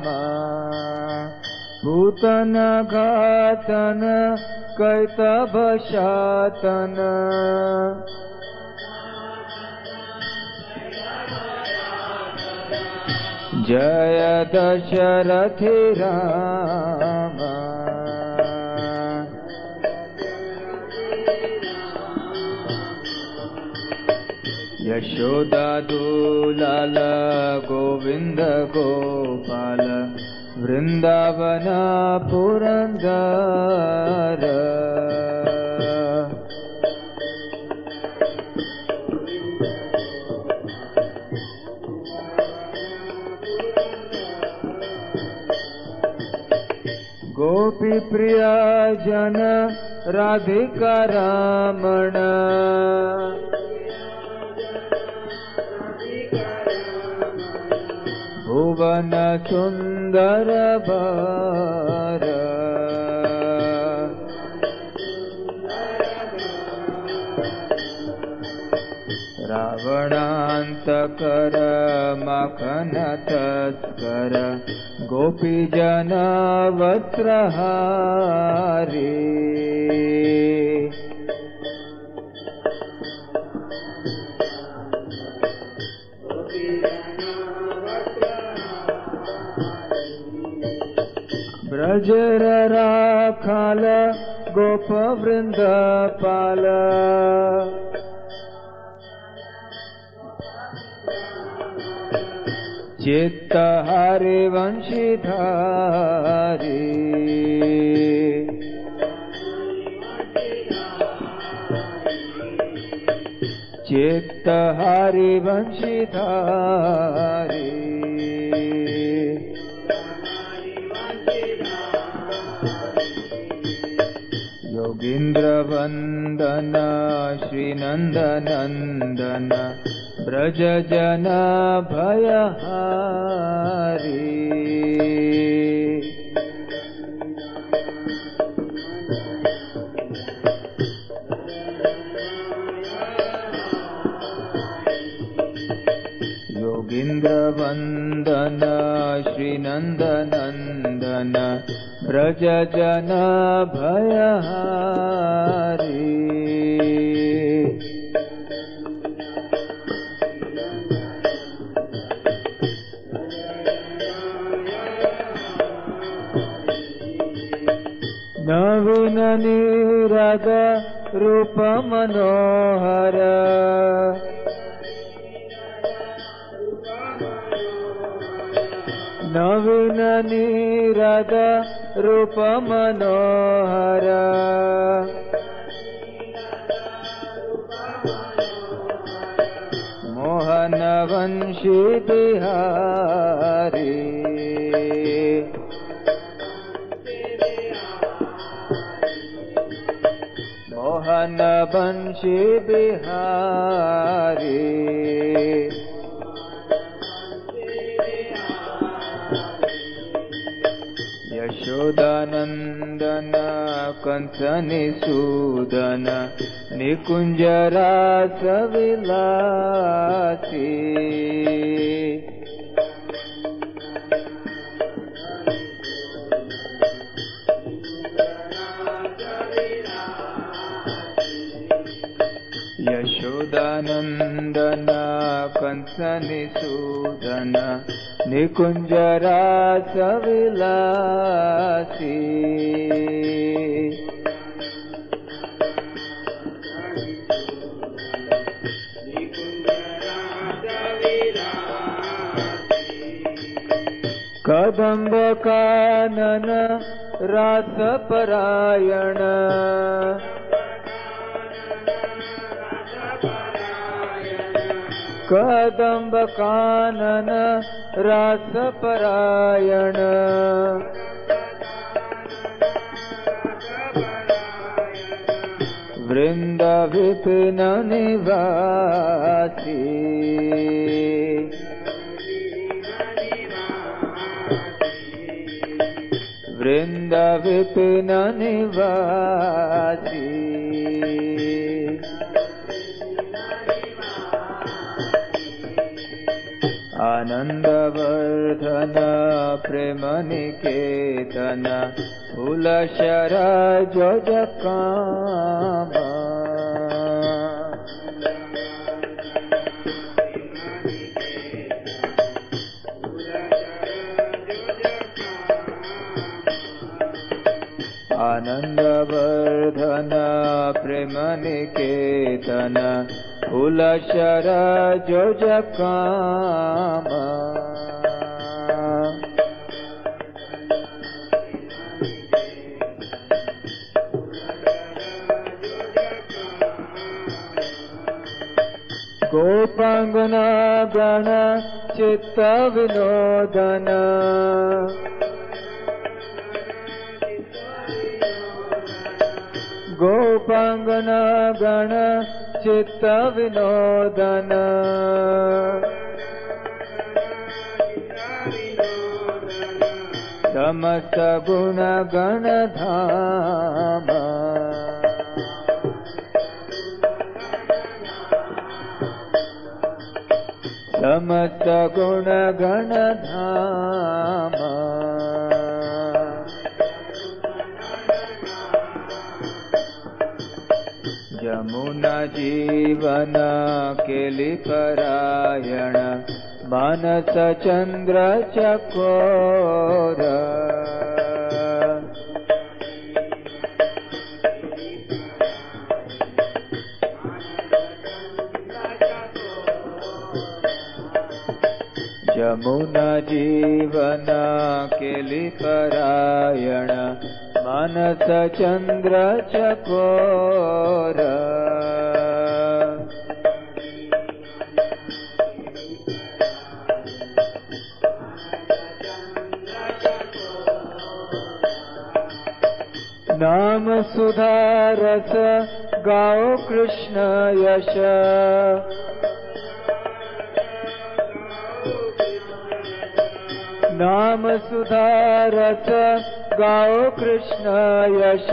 Speaker 1: पूतन घातन कैतव शातन जय दशरथि राम यशोदा दुलाल गोविंद गोपाल वृंदावन पुरंदर गोपी प्रिया जन राधिका रामण भुवन सुंदर बर रावणांतकर मखन तस्कर गोपी जना वस्त्रहारी ब्रज राखाल गोप वृंद पाल चित्त हरि वंशीधारी चित्त हरि वंशीधारी योगींद्र वंदन श्री नंदनंदन ब्रज जन भयहारी योगींद्र वंदन श्री नंदनंदन ब्रज जन भयहारी नवीन नीरद रूप मनोहर नवीन नीरद रूप मनोहर मोहन वंशी बिहारी मोहन वंशी बिहारी यशोदानंदन कंस निसूदन निकुंज रास विलासी यशोदानंदन कंस निसूदन निकुंज रास विलासी कदम्ब कानन रास परायण कदम्ब कानन रास परायण वृंद विपिन निवासी वृंद विपिन निवासी आनंद वर्धन प्रेम निकेतन फूलशर जोज काम आनंद वर्धन प्रेम निकेतन फूलशर जोज काम गोपांगना गण चित्त विनोदन गोपांगना गण चित्त विनोदन समस्त गुण गण धाम समस्त गुण गण धाम यमुना जीवन केली परायण मानस चंद्र चकोर यमुना जीवन केली परायण मानस चंद्र चकोर नाम सुधा रस गाओ कृष्ण यश नाम सुधा रस गाओ कृष्ण यश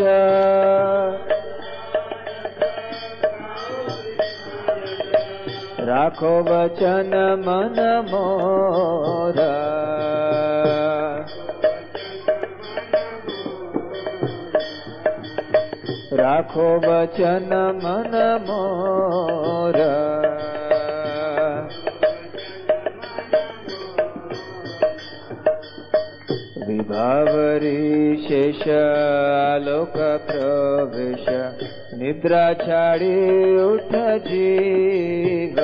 Speaker 1: राखो वचन मन मोर राखो वचन मन मोर विभावरी शेष आलोक प्रवेश निद्रा छाड़ी उठ जीव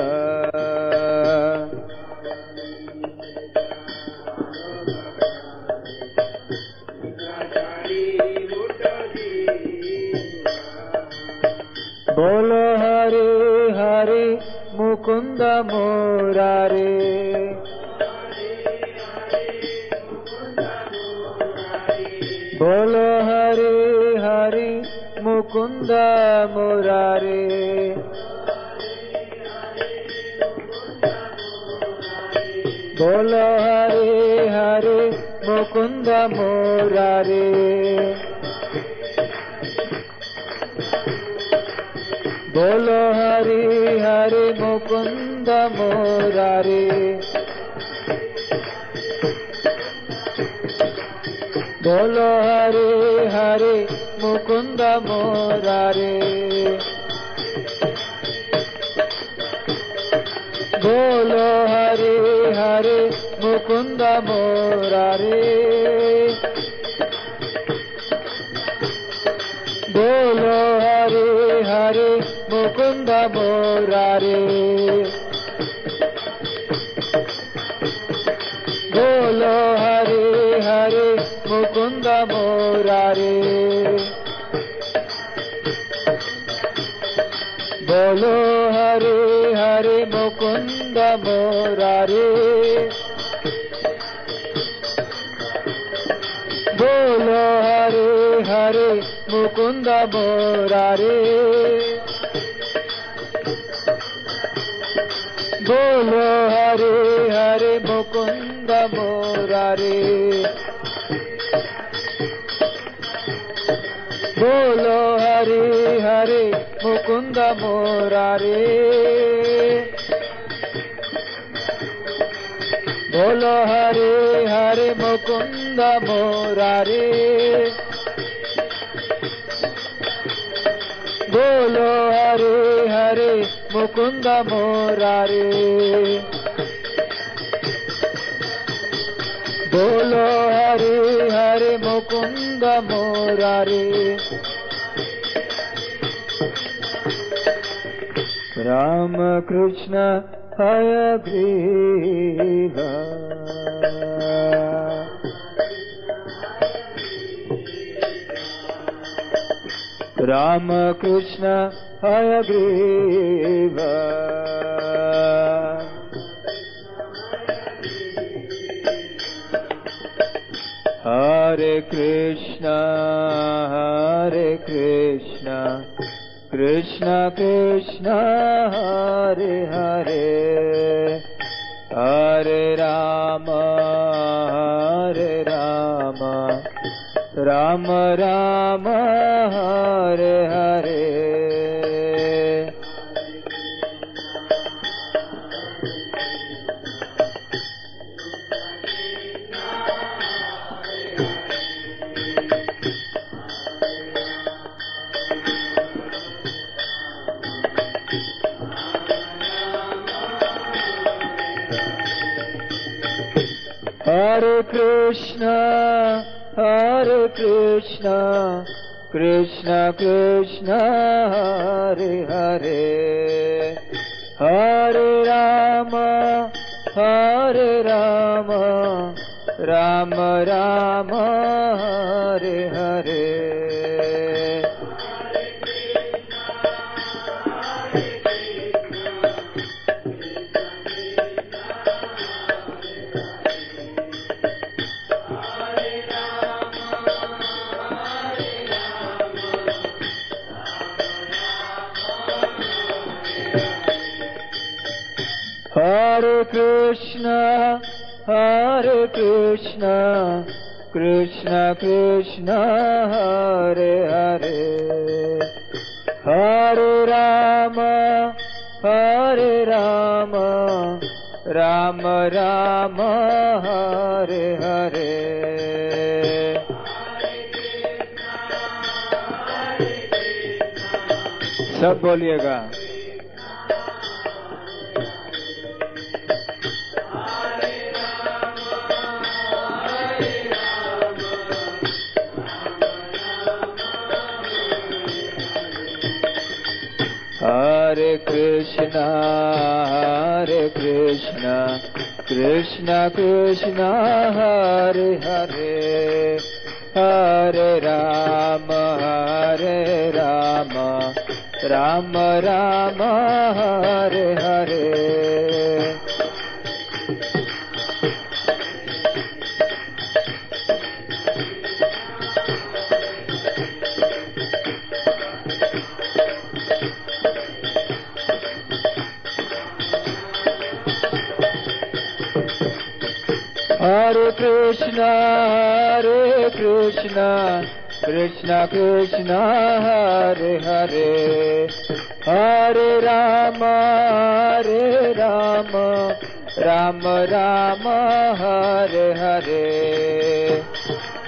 Speaker 1: बोलो हरे हरे मुकुंद मुरारे बोलो हरे हरे मुकुंद मुरारे बोलो हरे हरे मुकुंद मुरारे बोलो हरे हरे मुकुंद मुरारे बोलो हरे हरे मुकुंद मुरारे बोलो हरे हरे मुकुंद मुरारे बोलो हरे हरे मुकुंद मुरारे बोलो हरे हरे मुकुंद मुरारे बोलो हरे हरे मुकुंद मुरारे बोलो हरे हरे मुकुंद मुरारे बोलो हरे हरे मुकुंद मुरारे बोलो हरे हरे मुकुंद मुरारे बोलो हरे हरे मुकुंद मुरारे बोलो हरे हरे मुकुंद मुरारे बोलो हरे हरे मुकुंद मुरारे राम कृष्ण हयग्रीव राम कृष्ण हयग्रीव हरे कृष्ण हरे कृष्ण कृष्ण कृष्ण हरे हरे हरे राम हरे Ram Ram Ram Hare Hare Hare Krishna, Hare Krishna, Krishna Krishna, Hare Hare, Hare Rama, Hare Rama, Rama Rama, Hare Hare. Hare Krishna, Hare Krishna, Krishna Krishna, Hare Hare, Hare Rama, Hare Rama, Rama Rama, Hare Hare. सब बोलिएगा। Hare Krishna, Hare Krishna, Krishna Krishna, Hare Hare, Hare Rama, Hare Rama, Rama Rama, Hare Hare. Hare Krishna, Hare Krishna, Krishna Krishna, Hare Hare, Hare Rama, Hare Rama, Rama Rama, Hare Hare.